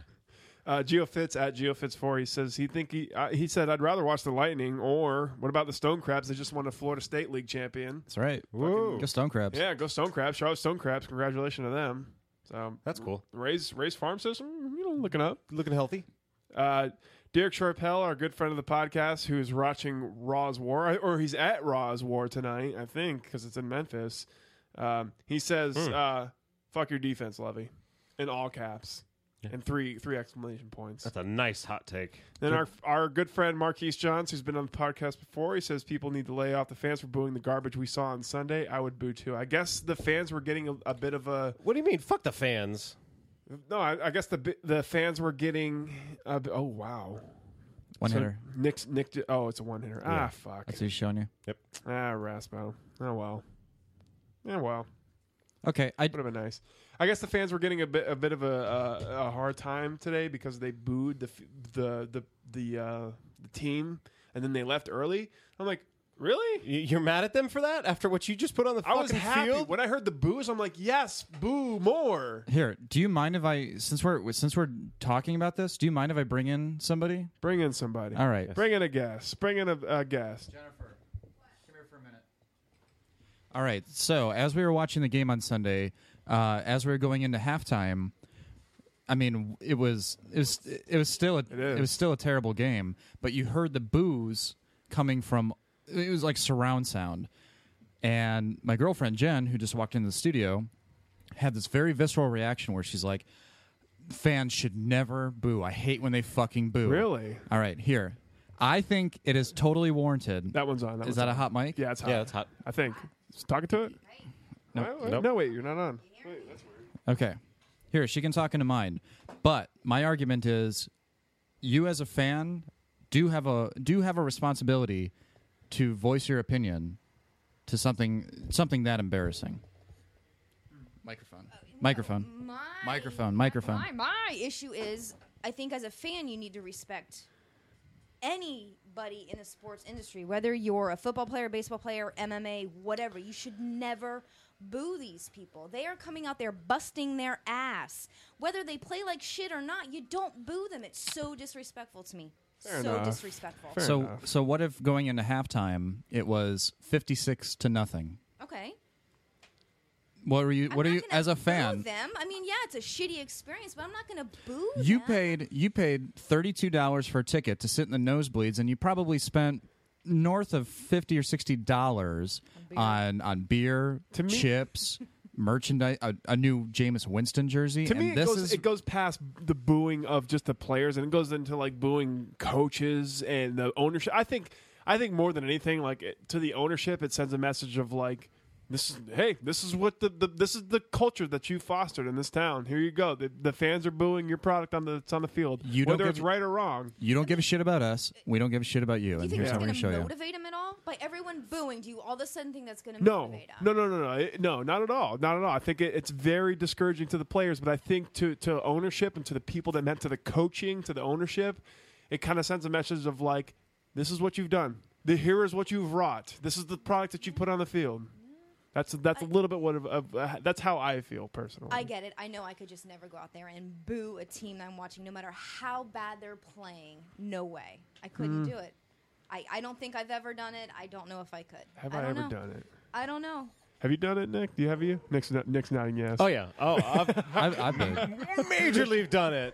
Uh, GeoFits at GeoFits four. He says he think he uh, he said I'd rather watch the Lightning or what about the Stone Crabs? They just won a Florida State League champion. That's right. Whoa. Go Stone Crabs. Yeah, go Stone Crabs. Charlotte Stone Crabs. Congratulations to them. So That's cool. Ray's Ray's farm system. You know, looking up. Looking healthy. Uh, Derek Sharpell, our good friend of the podcast, who's watching Raw's War, or he's at Raw's War tonight, I think, because it's in Memphis. Um, he says, uh, "Fuck your defense, Levy," in all caps, and three three exclamation points. That's a nice hot take. Then our our good friend Marquise Johns, who's been on the podcast before, he says people need to lay off the fans for booing the garbage we saw on Sunday. I would boo too. I guess the fans were getting a, a bit of a What do you mean? Fuck the fans. no. I, I guess the bi- the fans were getting. A, b- oh wow. One So hitter. Nick's Nick. Did, oh, it's a one hitter. Ah, fuck. That's what he's showing you. Ah, Raspo. Oh well. Yeah, well. Okay, I Would have been nice. I guess the fans were getting a bit a bit of a, a, a hard time today because they booed the f- the the the uh, the team and then they left early. I'm like, really? Y- You're mad at them for that after what you just put on the I fucking was happy field? when I heard the boos. I'm like, yes, boo more. here. Do you mind if I since we're since we're talking about this? Do you mind if I bring in somebody? Bring in somebody. All right. Bring in a guest. Bring in a, a guest. Jennifer, come here for a minute. All right. So as we were watching the game on Sunday, uh, as we were going into halftime, I mean, it was it was it was still a, It is. it was still a terrible game. But you heard the boos coming from. It was like surround sound, and my girlfriend Jen, who just walked into the studio, had this very visceral reaction where she's like, "Fans should never boo. I hate when they fucking boo." Really? All right, here. I think it is totally warranted. That one's on. That Is one's that a on. hot mic? Yeah, it's hot. Yeah, it's hot. I think. Just talking to it? No. Wait, wait, Nope. No, wait, you're not on. Wait, that's weird. Okay. Here, she can talk into mine. But my argument is you as a fan do have a do have a responsibility to voice your opinion to something something that embarrassing. Microphone. Microphone. My, Microphone, microphone. My, my issue is, I think as a fan, you need to respect anybody in the sports industry, whether you're a football player, baseball player, M M A, whatever. You should never boo these people. They are coming out there busting their ass. Whether they play like shit or not, you don't boo them. It's so disrespectful to me. Fair so enough. disrespectful. Fair so enough. so what if going into halftime it was fifty-six to nothing? Okay. What are you I'm what are not you gonna as a boo fan? them. I mean, yeah, it's a shitty experience, but I'm not going to boo You them. paid you paid thirty-two dollars for a ticket to sit in the nosebleeds, and you probably spent north of fifty or sixty dollars on on beer, To me- chips, merchandise, a, a new Jameis Winston jersey. To and me, it this goes, is it goes past the booing of just the players, and it goes into like booing coaches and the ownership. I think, I think more than anything, like it, to the ownership, it sends a message of like, this is hey, this is what the, the this is the culture that you fostered in this town. Here you go. The, the fans are booing your product on the it's on the field, You don't whether give- it's right or wrong. you don't give a shit about us. We don't give a shit about you. Do you And think here's that's how we're going gonna to show you. motivate him at all? By everyone booing, do you all of a sudden think that's going to No, motivate him? no, no, no, no, It- no, not at all, not at all. I think it, it's very discouraging to the players, but I think to to ownership and to the people that meant to the coaching, to the ownership, it kind of sends a message of like, this is what you've done. The here is what you've wrought. This is the product that you put on the field. That's that's a little bit what of, of uh, that's how I feel personally. I get it. I know I could just never go out there and boo a team that I'm watching, no matter how bad they're playing. No way. I couldn't Mm. do it. I, I don't think I've ever done it. I don't know if I could. Have I I, don't ever know. done it? I don't know. Have you done it, Nick? Do you have you? Nick's Nick's nodding yes. Oh, yeah. Oh, I've I've, I've been. majorly done it.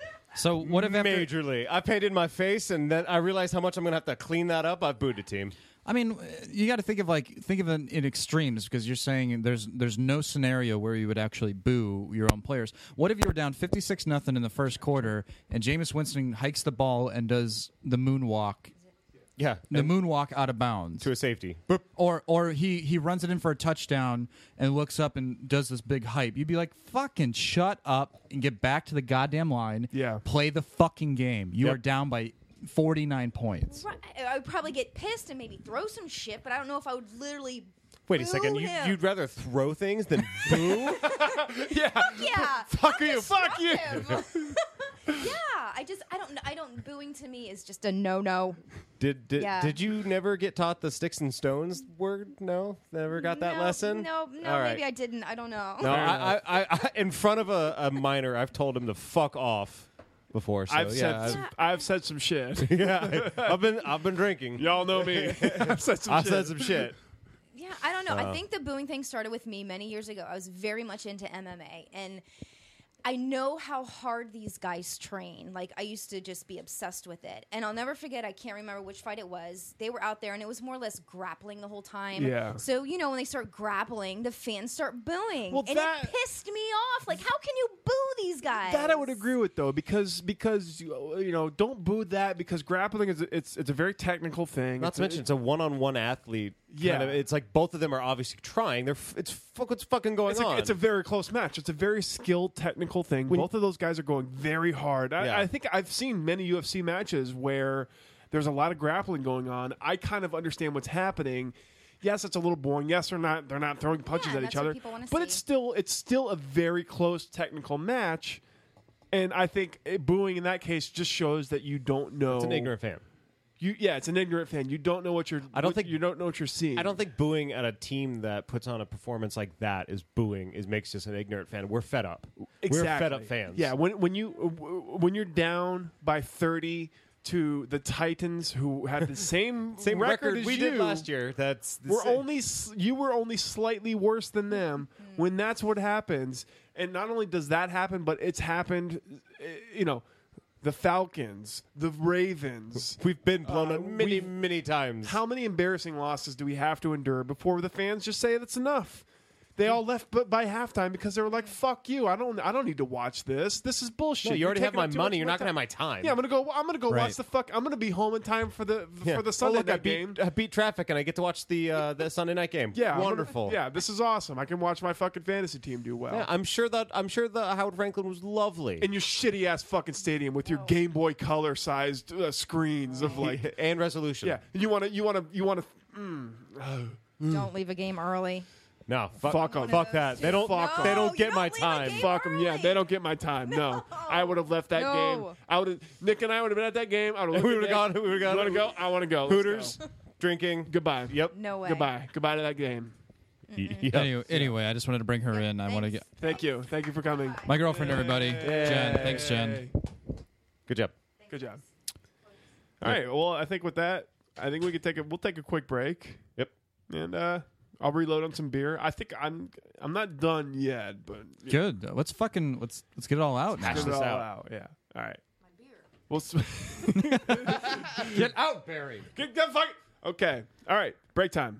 So what if after, Majorly. I painted my face, and then I realized how much I'm going to have to clean that up. I've booed a team. I mean, you got to think of like think of it in extremes because you're saying there's there's no scenario where you would actually boo your own players. What if you were down fifty-six nothing in the first quarter and Jameis Winston hikes the ball and does the moonwalk, Yeah. the and moonwalk out of bounds, to a safety. or or he he runs it in for a touchdown and looks up and does this big hype? You'd be like, fucking shut up and get back to the goddamn line. Yeah. Play the fucking game. You Yep. are down by forty-nine points. Right. I would probably get pissed and maybe throw some shit, but I don't know if I would literally. Wait a boo second. You, him. you'd rather throw things than boo? Yeah. Fuck I'm you, fuck you. destructive. Yeah, I just I don't know. I don't booing to me is just a no no. Did did, Yeah. did you never get taught the sticks and stones word? No, never got that no, lesson. No, no, All right. maybe I didn't. I don't know. No, I, I, I, I, in front of a, a minor, I've told him to fuck off before. So I've yeah, said some, I've said some shit. I've, yeah, I've been I've been drinking. Y'all know me. I've said some I've shit. said some shit. Yeah, I don't know. Uh. I think the booing thing started with me many years ago. I was very much into M M A, and I know how hard these guys train. Like, I used to just be obsessed with it. And I'll never forget, I can't remember which fight it was. They were out there, and it was more or less grappling the whole time. Yeah. So, you know, when they start grappling, the fans start booing. Well, and that- it pissed me off. Like, how can you boo these guys? That I would agree with though, because because you know don't boo that because grappling is a, it's it's a very technical thing. Not It's to a- mention, it's a one-on-one athlete Yeah. kind of, it's like both of them are obviously trying. They're f- it's fuck what's fucking going It's a, on. it's a very close match. It's a very skilled, technical thing. Both of those guys are going very hard. I, Yeah. I think I've seen many U F C matches where there's a lot of grappling going on. I kind of understand what's happening. Yes, it's a little boring. Yes, they're not they're not throwing punches Yeah, at that's each what other. people wanna But see. it's still it's still a very close technical match. And I think eh, booing in that case just shows that you don't know. It's an ignorant fan. You, yeah, it's an ignorant fan. You don't know what you're. I don't what- think- you don't know what you're seeing. I don't think booing at a team that puts on a performance like that is booing is makes us an ignorant fan. We're fed up. Exactly. We're fed up fans. Yeah, when when you when you're down by thirty to the Titans, who had the same Same record, record, as we you, did last year. That's the We're same. only s- you were only slightly worse than them. When that's what happens, and not only does that happen, but it's happened. uh, You know, the Falcons, the Ravens. We've been blown Uh, on many, we've- many times. How many embarrassing losses do we have to endure before the fans just say that's enough? They all left b- by halftime because they were like, "Fuck you! I don't. I don't need to watch this. This is bullshit." No, you You're already have taking my up too money. much You're of not gonna have my time. time. Yeah, I'm gonna go. I'm gonna go Right. watch the fuck. I'm gonna be home in time for the Yeah. for the Oh, Sunday look, I night beat, game. I beat traffic and I get to watch the uh, the Sunday night game. Yeah, I'm gonna- wonderful. yeah, this is awesome. I can watch my fucking fantasy team do well. Yeah, I'm sure that I'm sure that Howard Franklin was lovely. in your shitty ass fucking stadium with your Game Boy Color sized uh, screens of like, and resolution. yeah, you want to, you want to, you want to. Don't leave a game early. No, fuck, Fuck 'em. Fuck that. They don't. Fuck 'em. they No, don't you get don't my leave a time. game Fuck them, yeah. early. They don't get my time. No, I would have left that No. game. I would have. Nick and I would have been at that game. I would have. We would've gone- we would've gone- Want to go? I want to go. Let's Hooters, go. drinking. Goodbye. Yep. No way. Goodbye. Goodbye to that game. Yep. Anyway, anyway, I just wanted to bring her in. I want to thanks. get Thank you. Thank you for coming. my girlfriend, everybody. Jen, thanks, Jen. Good job. Good job. All right. Well, I think with that, I think we could take a. We'll take a quick break, Yep. and uh, I'll reload on some beer. I think I'm. I'm not done yet, but Good. Let's fucking let's let's get it all out now. get it this all out. out. Yeah. All right. We'll. s- Get out, Barry. Get, get fuck. Okay. All right. Break time.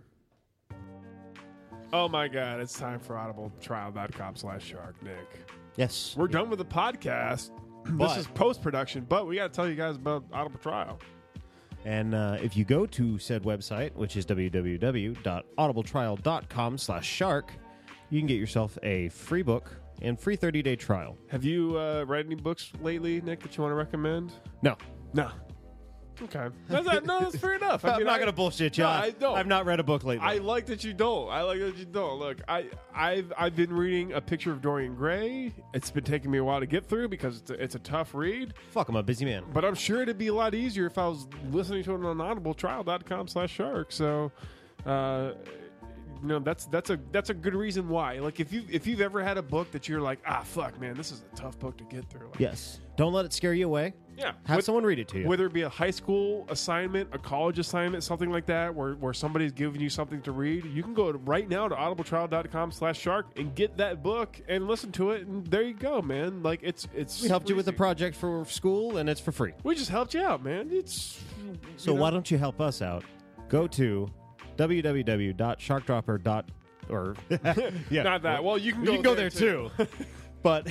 Oh my God! It's time for audibletrial.com slash shark. Nick, Yes. we're done with the podcast. But- this is post production, but we got to tell you guys about Audible Trial. And uh, if you go to said website, which is www.audibletrial.com slash shark, you can get yourself a free book and free thirty-day trial. Have you uh, read any books lately, Nick, that you want to recommend? No. No. Okay. That's not, no, that's fair enough. I I'm mean, not I- going to bullshit you. No, I don't. I've not read a book lately. I like that you don't. I like that you don't. Look, I, I've I've been reading A Picture of Dorian Gray. It's been taking me a while to get through because it's a, it's a tough read. Fuck, I'm a busy man. But I'm sure it'd be a lot easier if I was listening to it on audibletrial.com slash shark. So, uh, you know, that's that's a that's a good reason why. Like if you if you've ever had a book that you're like, ah, fuck, man, this is a tough book to get through. Like, Yes. Don't let it scare you away. yeah. Have With- someone read it to you. Whether it be a high school assignment, a college assignment, something like that, where, where somebody's giving you something to read, you can go to, right now to audibletrial.com slash shark and get that book and listen to it, and there you go, man. Like it's it's we helped you with the easy. project for school, and it's for free. We just helped you out, man. It's So you know, why don't you help us out? Go to www.sharkdropper. dot or yeah, not that. Well, you can you go can go there, there too. But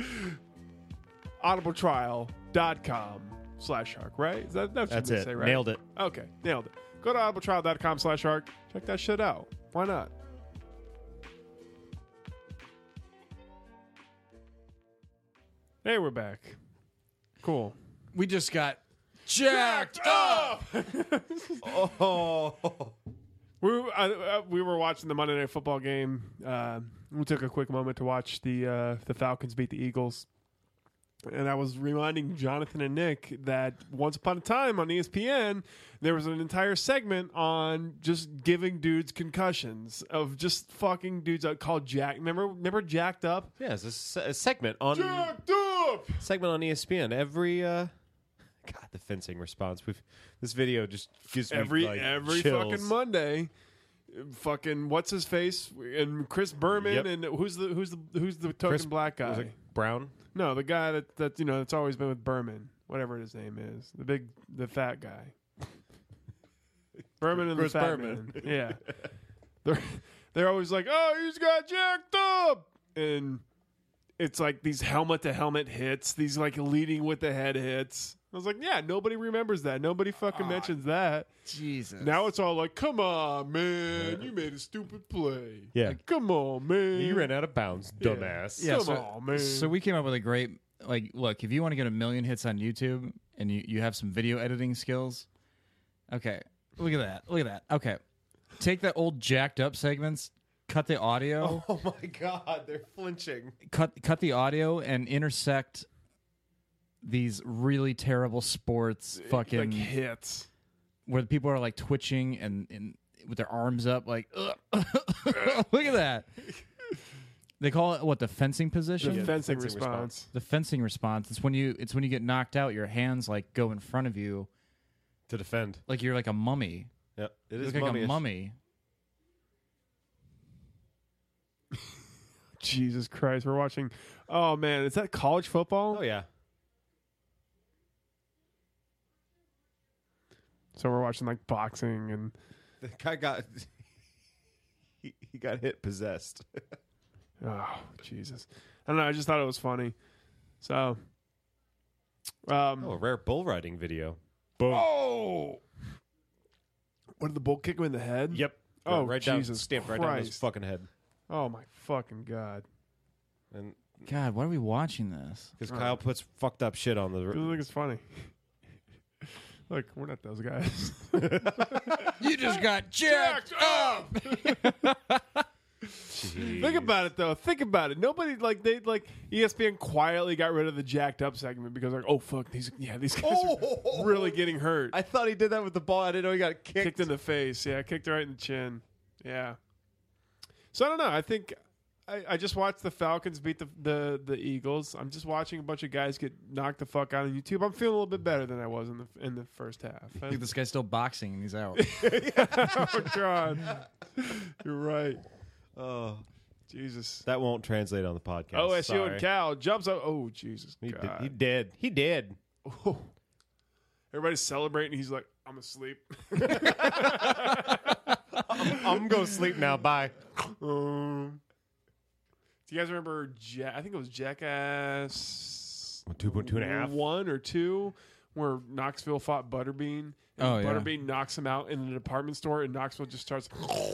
audibletrial.com slash shark, right? Is that, that's what that's they it. say, right? Nailed it. Okay, nailed it. Go to audibletrial.com slash shark. Check that shit out. Why not? Hey, we're back. Cool. We just got jacked up. Oh, We were, uh, uh, we were watching the Monday Night Football game. Uh, we took a quick moment to watch the uh, the Falcons beat the Eagles. And I was reminding Jonathan and Nick that once upon a time on E S P N, there was an entire segment on just giving dudes concussions of just fucking dudes out called Jack. Remember, remember Jacked Up? yeah, it's a, se- a segment on Jacked Up. segment on E S P N every. Uh, God, the fencing response. We've this video just gives me Every like, every chills. fucking Monday. Fucking what's his face and Chris Berman Yep. and who's the who's the who's the token Chris- black guy? Was it Brown? No, the guy that that you know that's always been with Berman, whatever his name is, the big, the fat guy. Berman and Chris the fat Berman. man. Yeah, they're they're always like, oh, he's got jacked up, and it's like these helmet to helmet hits, these like leading with the head hits. I was like, yeah, nobody remembers that. Nobody fucking mentions that. Jesus. Now it's all like, come on, man, you made a stupid play. Yeah. Like, come on, man. You ran out of bounds, Yeah. dumbass. Yeah, Come so, on, man. So we came up with a great like look, if you want to get a million hits on YouTube and you, you have some video editing skills, okay. Look at that. Look at that. Okay. Take the old jacked up segments, cut the audio, Oh my god, they're flinching. cut cut the audio and intersect these really terrible sports fucking like hits. where the people are like twitching and, and with their arms up like ugh. Look at that. They call it what, the fencing position? The fencing, fencing response. The fencing response. It's when you it's when you get knocked out, your hands like go in front of you To defend. like you're like a mummy. Yeah, it You is look like a mummy-ish. mummy. Jesus Christ, we're watching. Oh man, is that college football? Oh yeah. So we're watching like boxing and The guy got he, he got hit possessed. oh Jesus, I don't know. I just thought it was funny. So, um, Oh, a rare bull riding video. oh, what did the bull kick him in the head? Yep. Oh, right Jesus down, stamped right down his Christ. fucking head. Oh my fucking god! And God, why are we watching this? because Kyle puts fucked up shit on the. I think it's funny. Look, we're not those guys. You just got jacked up. Think about it though. Think about it. Nobody like they like E S P N quietly got rid of the jacked up segment because like, oh fuck, these yeah these guys Oh! are really getting hurt. I thought he did that with the ball. I didn't know he got kicked. Kicked in the face. Yeah, kicked right in the chin. Yeah. So I don't know. I think I, I just watched the Falcons beat the, the the Eagles. I'm just watching a bunch of guys get knocked the fuck out on YouTube. I'm feeling a little bit better than I was in the in the first half. I think this guy's still boxing and he's out. Oh God, you're right. Oh, Jesus. that won't translate on the podcast. O S U Sorry. and Cal jumps up. Oh Jesus. He did, God. he did. He did. Oh. Everybody's celebrating. He's like, I'm asleep. I'm, I'm going to sleep now. Bye. um, do you guys remember? Ja- I think it was Jackass. Two point two and a half. One or two, where Knoxville fought Butterbean. And Oh, yeah. Butterbean knocks him out in the department store, and Knoxville just starts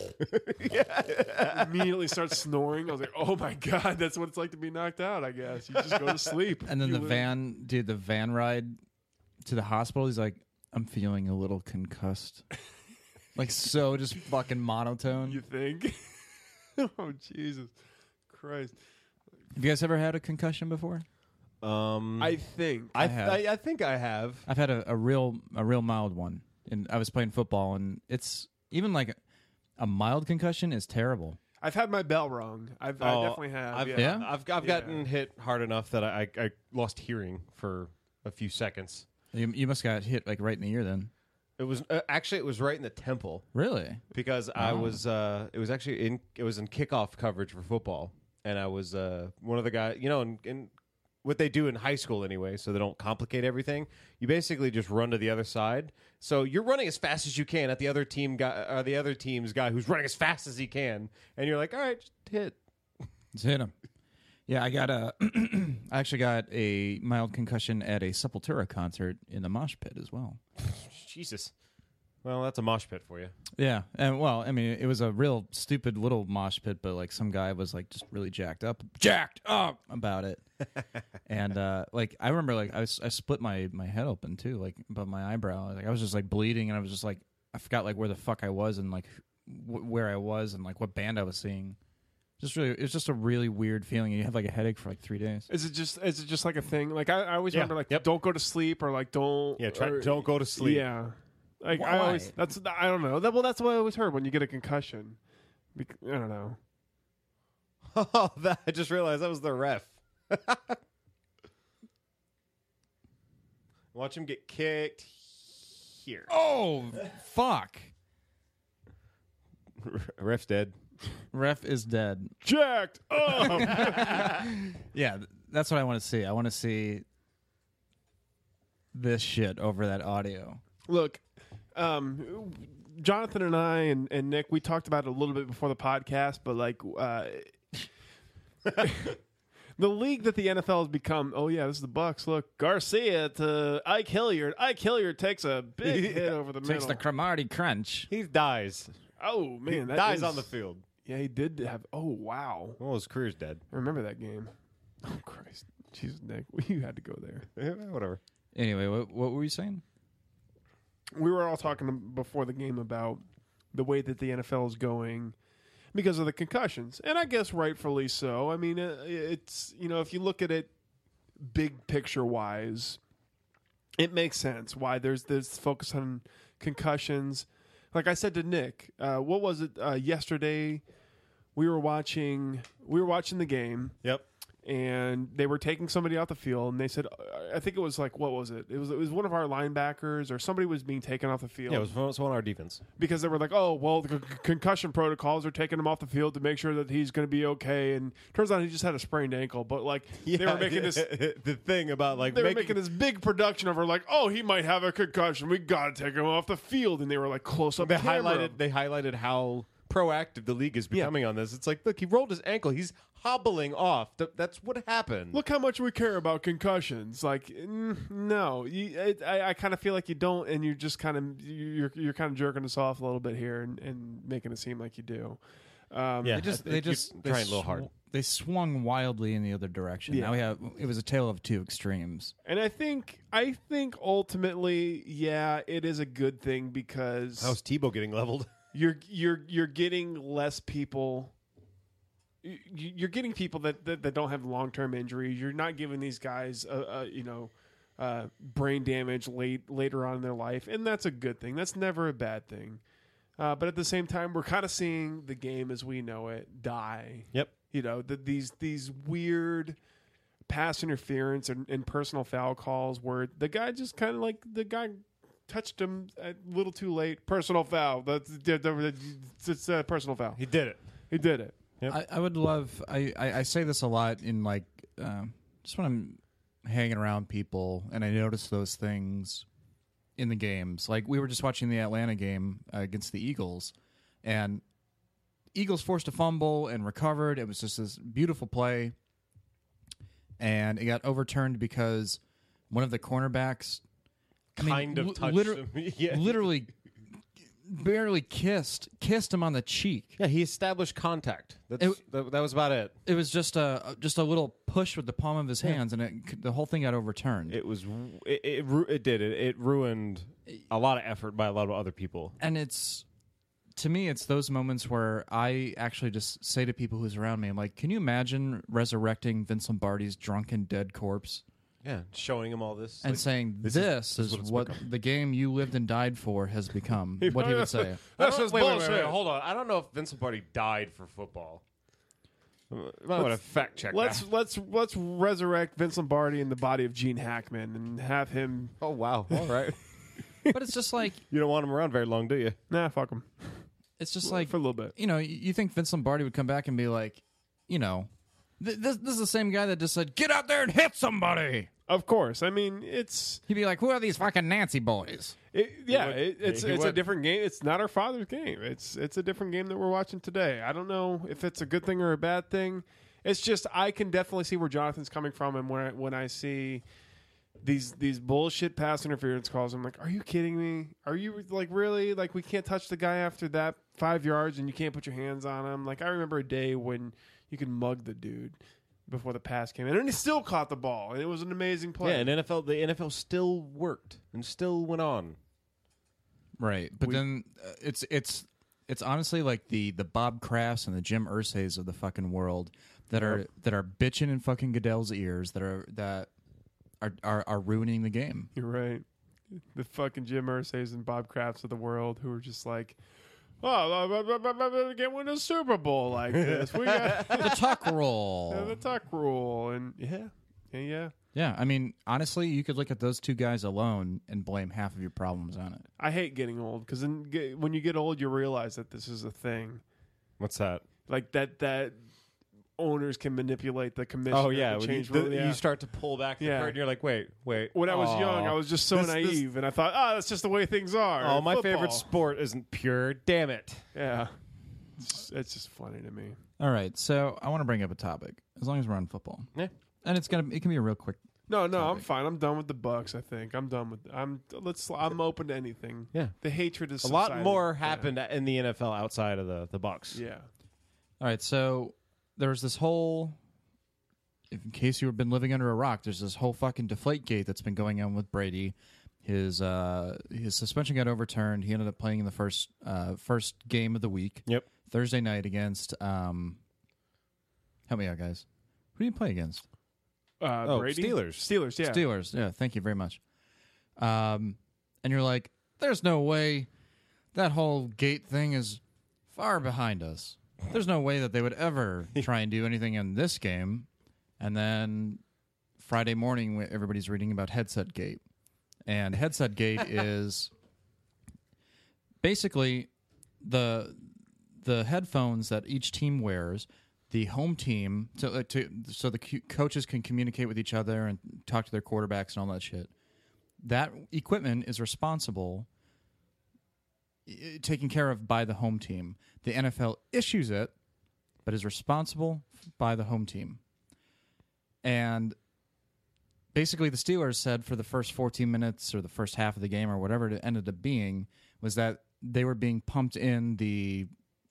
immediately starts snoring. I was like, "Oh my god, that's what it's like to be knocked out." I guess you just go to sleep. And then You the live- van, dude, the van ride to the hospital, he's like, I'm feeling a little concussed. Like, so just fucking monotone. You think? Oh Jesus Christ! Have you guys ever had a concussion before? Um, I think I, I have. I, I think I have. I've had a, a real a real mild one. And I was playing football, and it's even like a, a mild concussion is terrible. I've had my bell rung. I've I Oh, definitely have. I've, yeah. Yeah? I've, I've Yeah. gotten hit hard enough that I, I, I lost hearing for a few seconds. You, you must got hit like right in the ear then. It was uh, actually it was right in the temple Really? because I Oh. was uh, it was actually in it was in kickoff coverage for football, and I was uh, one of the guys. You know, in, in what they do in high school anyway, so they don't complicate everything. You basically just run to the other side. So you're running as fast as you can at the other team guy, or the other team's guy who's running as fast as he can, and you're like, all right, just hit. Just hit him. Yeah, I got a. I actually got a mild concussion at a Sepultura concert in the mosh pit as well. Jesus. Well, that's a mosh pit for you. Yeah, and well, I mean, it was a real stupid little mosh pit, but like some guy was like just really jacked up, jacked up about it, and uh, like I remember, like I was, I split my my head open too, like above my eyebrow. Like I was just like bleeding, and I was just like I forgot like where the fuck I was and like w- where I was and like what band I was seeing. Just really, it was just a really weird feeling. You have like a headache for like three days. Is it just is it just like a thing? Like I, I always Yeah. remember like Yep. don't go to sleep or like don't Yeah, try, or- don't go to sleep. Yeah. Like I Why? always that's I don't know. That, well that's what I always heard when you get a concussion. Bec- I don't know. Oh, that, I just realized that was the ref. Watch him get kicked here. Oh fuck! Ref's dead. Ref is dead. Jacked up. Yeah, th- that's what I want to see. I want to see this shit over that audio. Look, um, Jonathan and I and, and Nick, we talked about it a little bit before the podcast, but like, uh, the league that the N F L has become. Oh yeah, this is the Bucks. Look, Garcia to Ike Hilliard. Ike Hilliard takes a big hit over the Takes middle. the Cromartie crunch. He dies. oh man, He that dies is- on the field. Yeah, he did have. Oh wow, Well, his career's dead. I remember that game. Oh Christ, Jesus, Nick, you had to go there. Yeah, whatever. Anyway, what, what were you saying? We were all talking before the game about the way that the N F L is going because of the concussions, and I guess rightfully so. I mean, uh, it's you know if you look at it big picture wise, it makes sense why there's this focus on concussions. Like I said to Nick, uh, what was it uh, yesterday? We were watching. We were watching the game. Yep. And they were taking somebody off the field, and they said, uh, "I think it was like what was it? It was it was one of our linebackers, or somebody was being taken off the field." Yeah, it was one, it was one of our defense. Because they were like, "Oh, well, the c- concussion protocols are taking him off the field to make sure that he's going to be okay." And turns out he just had a sprained ankle. But like they were making this, the thing about like they were making, making this big production over like, "Oh, he might have a concussion. We got to take him off the field." And they were like close up. they camera. highlighted they highlighted how proactive the league is becoming on this. It's like, look, he rolled his ankle. He's hobbling off. Th- that's what happened. Look how much we care about concussions. Like, mm, no, you, it, I, I kind of feel like you don't, and you're just kind of you're you're kind of jerking us off a little bit here and, and making it seem like you do. Um, Yeah. They just I they think you're just they trying a little hard. sw- They swung wildly in the other direction. Yeah. Now we have it was a tale of two extremes. And I think I think ultimately, yeah, it is a good thing because How's Tebow getting leveled? you're you're you're getting less people. you- You're getting people that, that, that don't have long term injuries. You're not giving these guys, uh, uh, you know, uh, brain damage late later on in their life, and that's a good thing. That's never a bad thing. Uh, but at the same time, we're kind of seeing the game as we know it die. Yep. You know, the, these these weird pass interference and, and personal foul calls where the guy just kind of like the guy touched him a little too late. Personal foul. That's it's a personal foul. He did it. He did it. Yep. I, I would love. I, I, I say this a lot in like um, just when I'm hanging around people and I notice those things in the games. Like we were just watching the Atlanta game uh, against the Eagles, and Eagles forced a fumble and recovered. It was just this beautiful play, and it got overturned because one of the cornerbacks I mean, Kind of li- touched liter- him. Yeah. literally barely kissed kissed him on the cheek. Yeah, he established contact. That's, It- that, that was about it. It was just a just a little push with the palm of his hands, and it, the whole thing got overturned. It was. It it, ru- it did it. It ruined a lot of effort by a lot of other people. and it's to me, it's those moments where I actually just say to people who's around me, I'm like, can you imagine resurrecting Vince Lombardi's drunken dead corpse Yeah, showing him all this and like, saying this this, is- this is, is what it's what become." the game you lived and died for has become? What he would say. I That's don't- just wait, wait, bullshit. wait, wait, hold on. I don't know if Vince Lombardi died for football. I might want to fact check Let's that. let's let's resurrect Vince Lombardi in the body of Gene Hackman and have him. Oh wow! All right. But it's just like You don't want him around very long, do you? Nah, fuck him it's just like for a little bit. you know, you you think Vince Lombardi would come back and be like, you know, th- this this is the same guy that just said, "Get out there and hit somebody." Of course, I mean it's He'd be like, "Who are these fucking Nancy boys?" it, yeah, would. it, it's Yeah, he it's a would. different game. It's not our father's game. It's it's a different game that we're watching today. I don't know if it's a good thing or a bad thing. It's just I can definitely see where Jonathan's coming from, and when I, when I see these these bullshit pass interference calls, I'm like, are you kidding me? Are you like really like we can't touch the guy after that five yards, and you can't put your hands on him? Like I remember a day when you could mug the dude before the pass came in, and he still caught the ball, and it was an amazing play. Yeah, and N F L, the N F L still worked and still went on. Right, but We- then uh, it's it's it's honestly like the the Bob Crafts and the Jim Irsay's of the fucking world that are that are bitching in fucking Goodell's ears that are that are are, are ruining the game. You're right. The fucking Jim Irsay's and Bob Krafts of the world who are just like, oh, we can't win a Super Bowl like this. We got The tuck roll. the tuck rule, and yeah, yeah, yeah. Yeah, I mean, honestly, you could look at those two guys alone and blame half of your problems on it. I hate getting old because when you get old, you realize that this is a thing, What's that? like that that owners can manipulate the commission. Oh yeah, to when change you, the, rule- yeah. you start to pull back the Yeah. curtain. You're like, wait, wait. When I was Aw. young, I was just so This- this- naive, and I thought, oh, that's just the way things are. Oh, my Football. favorite sport isn't pure. Damn it. Yeah. It's, it's just funny to me. All right, so I want to bring up a topic, as long as we're on football. Yeah. And it's gonna it can be a real quick. No, no, I'm Topic. fine. I'm done with the Bucks. I think I'm done with. I'm let's. I'm open to anything. Yeah. The hatred is A lot subsided. more Yeah. happened in the N F L outside of the the Bucks. Yeah. All right, so there's this whole. If, in case you've been living under a rock, there's this whole fucking Deflategate that's been going on with Brady. His uh, his suspension got overturned. He ended up playing in the first uh, first game of the week. Yep. Thursday night against. Um, help me out, guys. Who do you play against? Uh, Oh, Brady? Steelers. Steelers. Yeah. Steelers. Yeah, thank you very much. Um, and you're like, there's no way that whole gate thing is far behind us. There's no way that they would ever try and do anything in this game. And then Friday morning, everybody's reading about Headset Gate. And Headset Gate is basically the the headphones that each team wears. The home team, so, uh, to, so the co- coaches can communicate with each other and talk to their quarterbacks and all that shit. That equipment is responsible, i- taken care of by the home team. The N F L issues it, but is responsible by the home team. And basically, the Steelers said for the first fourteen minutes or the first half of the game or whatever it ended up being was that they were being pumped in the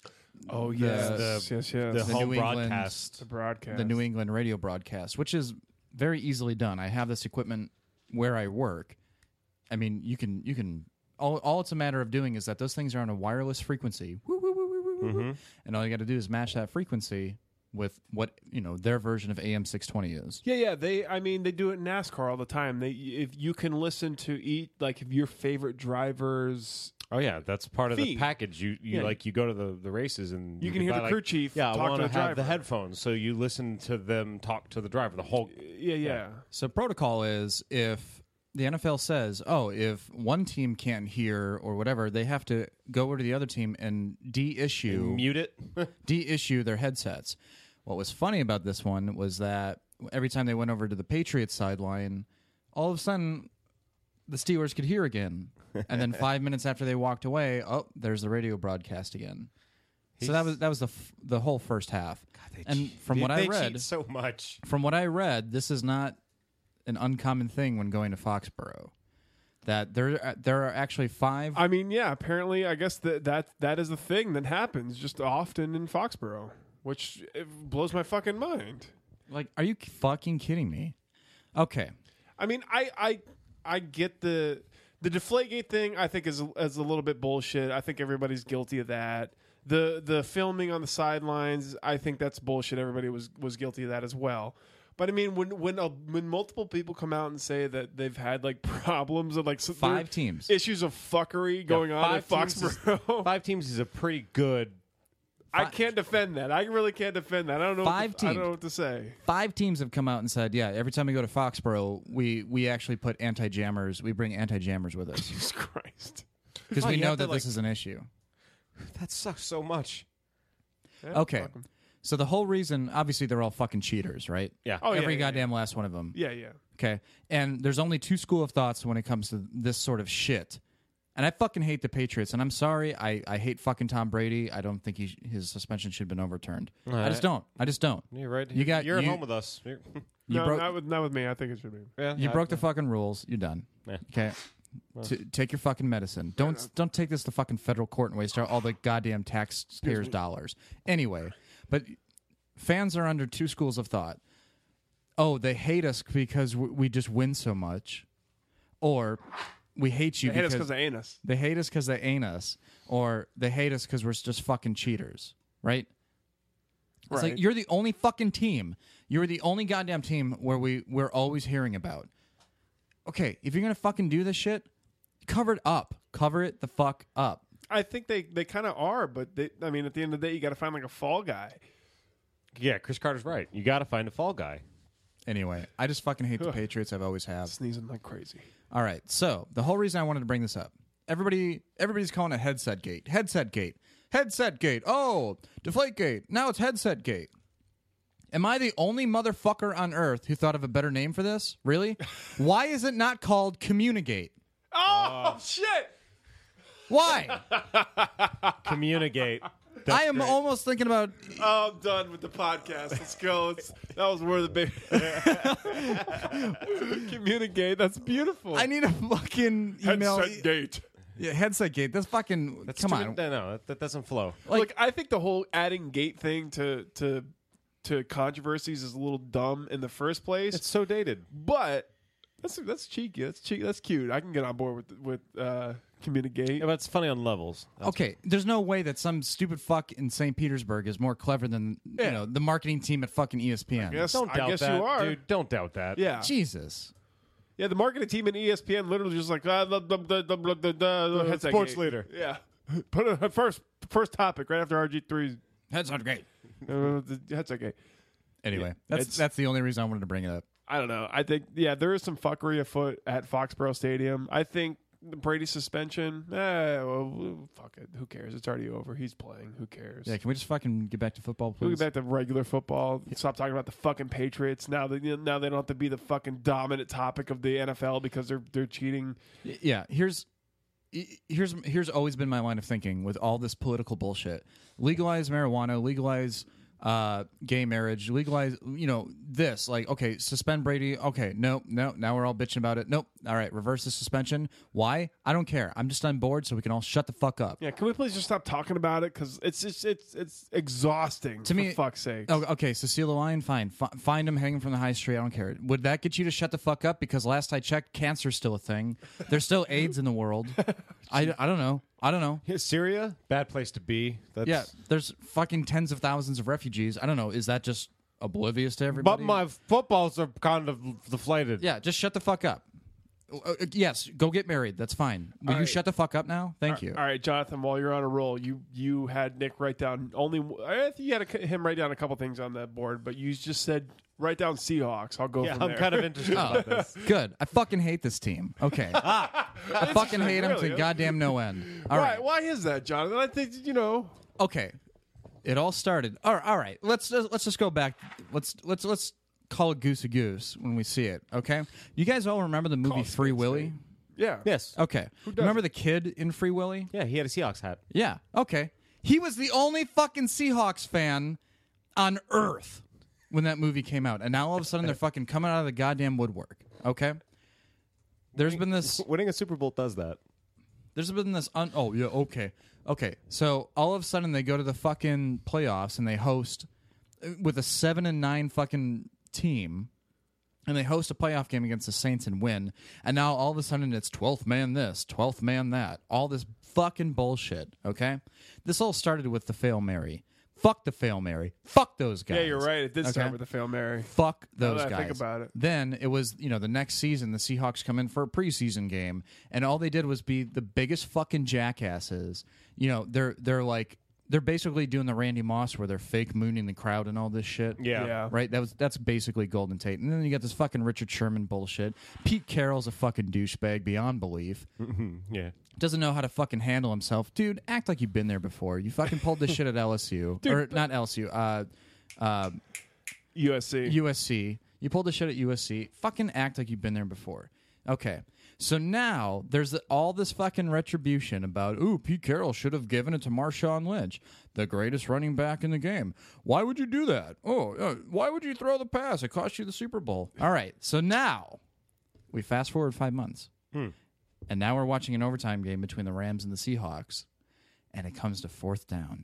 Oh The- yes. the- yes. Yes. The, The home New England- broadcast. The broadcast. the New England radio broadcast, which is very easily done. I have this equipment where I work. I mean, you can you can all all it's a matter of doing is that those things are on a wireless frequency. Woo, woo, woo, woo, woo, woo, woo. And all you got to do is match that frequency with what, you know, their version of A M six twenty is. Yeah, yeah. They, I mean, they do it in NASCAR all the time. They, if you can listen to eat like if your favorite drivers, Oh yeah, that's part of the Feed. package. You you Yeah. like you go to the, the races and You can hear buy, the like, crew chief Yeah, talk I to want the have the driver. headphones, so you listen to them talk to the driver. The whole yeah, yeah. So protocol is if the N F L says, oh, if one team can't hear or whatever, they have to go over to the other team and de-issue mute it. de-issue their headsets. What was funny about this one was that every time they went over to the Patriots sideline, all of a sudden the Steelers could hear again. And then five minutes after they walked away, oh, there's the radio broadcast again. So that was that was the f- the whole first half. And from what I they read, cheat so much. from what I read, this is not an uncommon thing when going to Foxborough. That there there are actually five. I mean, yeah. Apparently, I guess that that that is the thing that happens just often in Foxborough, which it blows my fucking mind. Like, are you fucking kidding me? Okay. I mean, I I I get the the Deflategate thing. I think is is a little bit bullshit. I think everybody's guilty of that. The the filming on the sidelines, I think that's bullshit. Everybody was was guilty of that as well. But I mean, when when a, when multiple people come out and say that they've had like problems of like so there Five are teams. issues of fuckery going on in five teams is- Foxborough, Five teams is a pretty good. I can't defend that. I really can't defend that. I don't know. Five what to, I don't teams. know what to say. Five teams have come out and said, yeah, every time we go to Foxborough, we, we actually put anti-jammers. We bring anti-jammers with us Jesus Christ. because Oh, we you know have to, that this like- is an issue. That sucks so much. Yeah, Okay. fuck 'em. So the whole reason, obviously, they're all fucking cheaters, right? Yeah. Oh, yeah, Every yeah, goddamn last one of them. Yeah, yeah. Okay. And there's only two school of thoughts when it comes to this sort of shit. And I fucking hate the Patriots. And I'm sorry. I, I hate fucking Tom Brady. I don't think he, his suspension should have been overturned. I just don't. I just don't. You're right. You got- You're at you- home with us. You're- You no, broke, not with not with me. I think it should be. yeah, you I- broke the fucking rules. You're done. Yeah. Okay. T- take your fucking medicine. Don't don't take this to fucking federal court and waste all the goddamn taxpayers' dollars. Anyway, but fans are under two schools of thought. Oh, they hate us because w- we just win so much, or we hate you They hate us because because they ain't us. they hate us because they ain't us, or they hate us because we're just fucking cheaters, right? It's Right. like you're the only fucking team. You're the only goddamn team where we we're always hearing about. Okay, if you're gonna fucking do this shit, cover it up. Cover it the fuck up. I think they, they kind of are, but they, I mean, at the end of the day, you got to find like a fall guy. Yeah, Chris Carter's right. You got to find a fall guy. Anyway, I just fucking hate the Patriots. I've always have. Sneezing like crazy. All right, so the whole reason I wanted to bring this up, everybody, everybody's calling it headset gate, headset gate, headset gate. Oh, deflate gate. Now it's headset gate. Am I the only motherfucker on earth who thought of a better name for this? Really? Why is it not called Communicate? Oh, shit! Why? Communicate. I am almost thinking about. Oh, I'm done with the podcast. Let's go. It's, that was worth the big. Communicate. That's beautiful. I need a fucking email. Headset gate. Yeah, headset gate. That's fucking. That's come too- on. No, no, that, that doesn't flow. Like- Look, I think the whole adding gate thing to to to controversies is a little dumb in the first place. It's so dated. but that's that's cheeky. That's cheeky. That's cute. I can get on board with with uh, communicate. Yeah, but it's funny on levels. That's Okay, there's no way that some stupid fuck in Saint Petersburg is more clever than Yeah. you know the marketing team at fucking E S P N. guess- Don't I doubt guess that, you are. dude. Don't doubt that. Yeah, Jesus. yeah. The marketing team in E S P N literally just like uh, the, the, the, the, the, the, the headset sports gate. leader. Yeah, put a first first topic right after R G three's Headset gate. uh, the headset gate. Anyway, that's It's- that's the only reason I wanted to bring it up. I don't know. I think yeah, there is some fuckery afoot at Foxborough Stadium. I think the Brady suspension. Eh, well, fuck it. Who cares? It's already over. He's playing. Who cares? Yeah, can we just fucking get back to football, We'll please? get back to regular football. Stop talking about the fucking Patriots. Now they now they don't have to be the fucking dominant topic of the N F L because they're they're cheating. Y- Yeah, here's here's here's always been my line of thinking with all this political bullshit. Legalize marijuana, legalize uh, gay marriage, legalize, you know, this. Like, okay, suspend Brady. Okay, no, no, now we're all bitching about it. Nope. All right, reverse the suspension. Why? I don't care. I'm just on board, so we can all shut the fuck up. Yeah, can we please just stop talking about it? Because it's just it's it's exhausting. To for me- fuck's sake. Oh, okay, Cecilia Lyon, fine. F- find him hanging from the high street. I don't care. Would that get you to shut the fuck up? Because last I checked, cancer's still a thing. There's still AIDS in the world. I, I don't know. I don't know. Here, Syria, bad place to be. That's, Yeah, there's fucking tens of thousands of refugees. I don't know. Is that just oblivious to But everybody? my footballs are kind of deflated. yeah, just shut the fuck up. Uh, uh, yes, go get married. That's fine. Will you right. shut the fuck up now? Thank you. All right, Jonathan. While you're on a roll, you you had Nick write down only. I think you had a, him write down a couple things on that board, but you just said write down Seahawks. I'll go Yeah, from I'm there. kind of interested about this. Good. I fucking hate this team. Okay. I fucking hate them Really? to goddamn no end. All why? right. Why is that, Jonathan? I think you know. Okay. It all started. All right. All right. Let's let's just go back. Let's let's let's call it goose a goose when we see it. Okay. You guys all remember the movie it Free spade, Willy? spade. Yeah. Yes. Okay. Remember the kid in Free Willy? Yeah, he had a Seahawks hat. Yeah. Okay. He was the only fucking Seahawks fan on Earth when that movie came out, and now all of a sudden they're fucking coming out of the goddamn woodwork. Okay. There's been this. Winning a Super Bowl does that. There's been this. Un- oh yeah. Okay. Okay. So all of a sudden they go to the fucking playoffs and they host uh, with a seven and nine fucking team. And they host a playoff game against the Saints and win. And now all of a sudden it's twelfth man this, twelfth man that. All this fucking bullshit, okay? This all started with the Fail Mary. Fuck the Fail Mary. Fuck those guys. Yeah, you're right. It did start Okay? with the Fail Mary. Fuck Now those that I guys. think about it. Then it was, you know, the next season the Seahawks come in for a preseason game, and all they did was be the biggest fucking jackasses. You know, they're they're like they're basically doing the Randy Moss where they're fake mooning the crowd and all this shit. Yeah. Yeah. Right? That was that's basically Golden Tate. And then you got this fucking Richard Sherman bullshit. Pete Carroll's a fucking douchebag beyond belief. Yeah. Doesn't know how to fucking handle himself. Dude, act like you've been there before. You fucking pulled this shit at L S U. or not L S U, uh uh U S C. U S C. You pulled the shit at U S C. Fucking act like you've been there before. Okay. So now there's the, all this fucking retribution about, ooh, Pete Carroll should have given it to Marshawn Lynch, the greatest running back in the game. Why would you do that? Oh, uh, why would you throw the pass? It cost you the Super Bowl. All right. So now we fast forward five months. Hmm. And now we're watching an overtime game between the Rams and the Seahawks. And it comes to fourth down.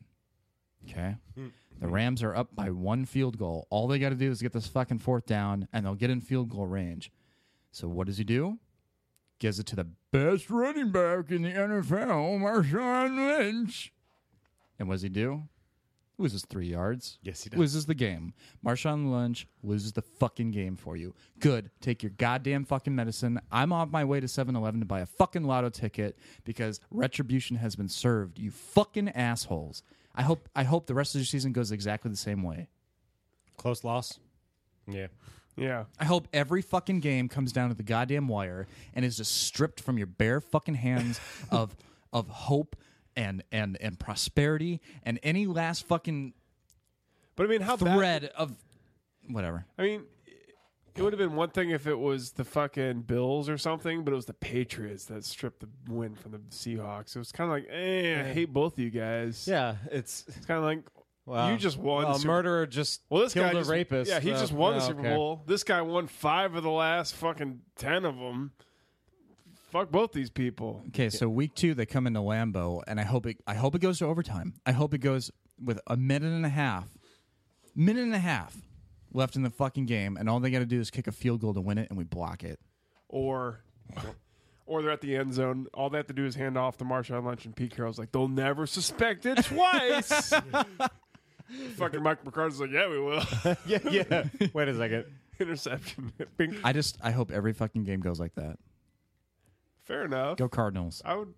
Okay? The Rams are up by one field goal. All they got to do is get this fucking fourth down, and they'll get in field goal range. So what does he do? Gives it to the best running back in the N F L, Marshawn Lynch. And what does he do? Loses three yards. Yes, he does. Loses the game. Marshawn Lynch loses the fucking game for you. Good. Take your goddamn fucking medicine. I'm on my way to seven eleven to buy a fucking lotto ticket because retribution has been served. You fucking assholes. I hope I hope the rest of the season goes exactly the same way. Close loss. Yeah. Yeah. I hope every fucking game comes down to the goddamn wire and is just stripped from your bare fucking hands of of hope and and and prosperity and any last fucking But I mean, how bad? thread of whatever. I mean, It would have been one thing if it was the fucking Bills or something, but it was the Patriots that stripped the win from the Seahawks. It was kind of like, eh, I hate both of you guys. Yeah, it's It's kind of like, well, you just won. well, the a Super- murderer just well, this killed guy a just, rapist. Yeah, he so- just won the yeah, Super okay. Bowl. This guy won five of the last fucking ten of them. Fuck both these people. Okay, so week two they come into Lambeau, and I hope it. I hope it goes to overtime. I hope it goes with a minute and a half, minute and a half left in the fucking game, and all they got to do is kick a field goal to win it, and we block it. Or, or they're at the end zone. All they have to do is hand off to Marshawn Lynch, and Pete Carroll's like, they'll never suspect it twice. Fucking Mike McCarthy's like, yeah, we will. yeah, yeah. Wait a second. Interception. Bing. I just I hope every fucking game goes like that. Fair enough. Go Cardinals. I would.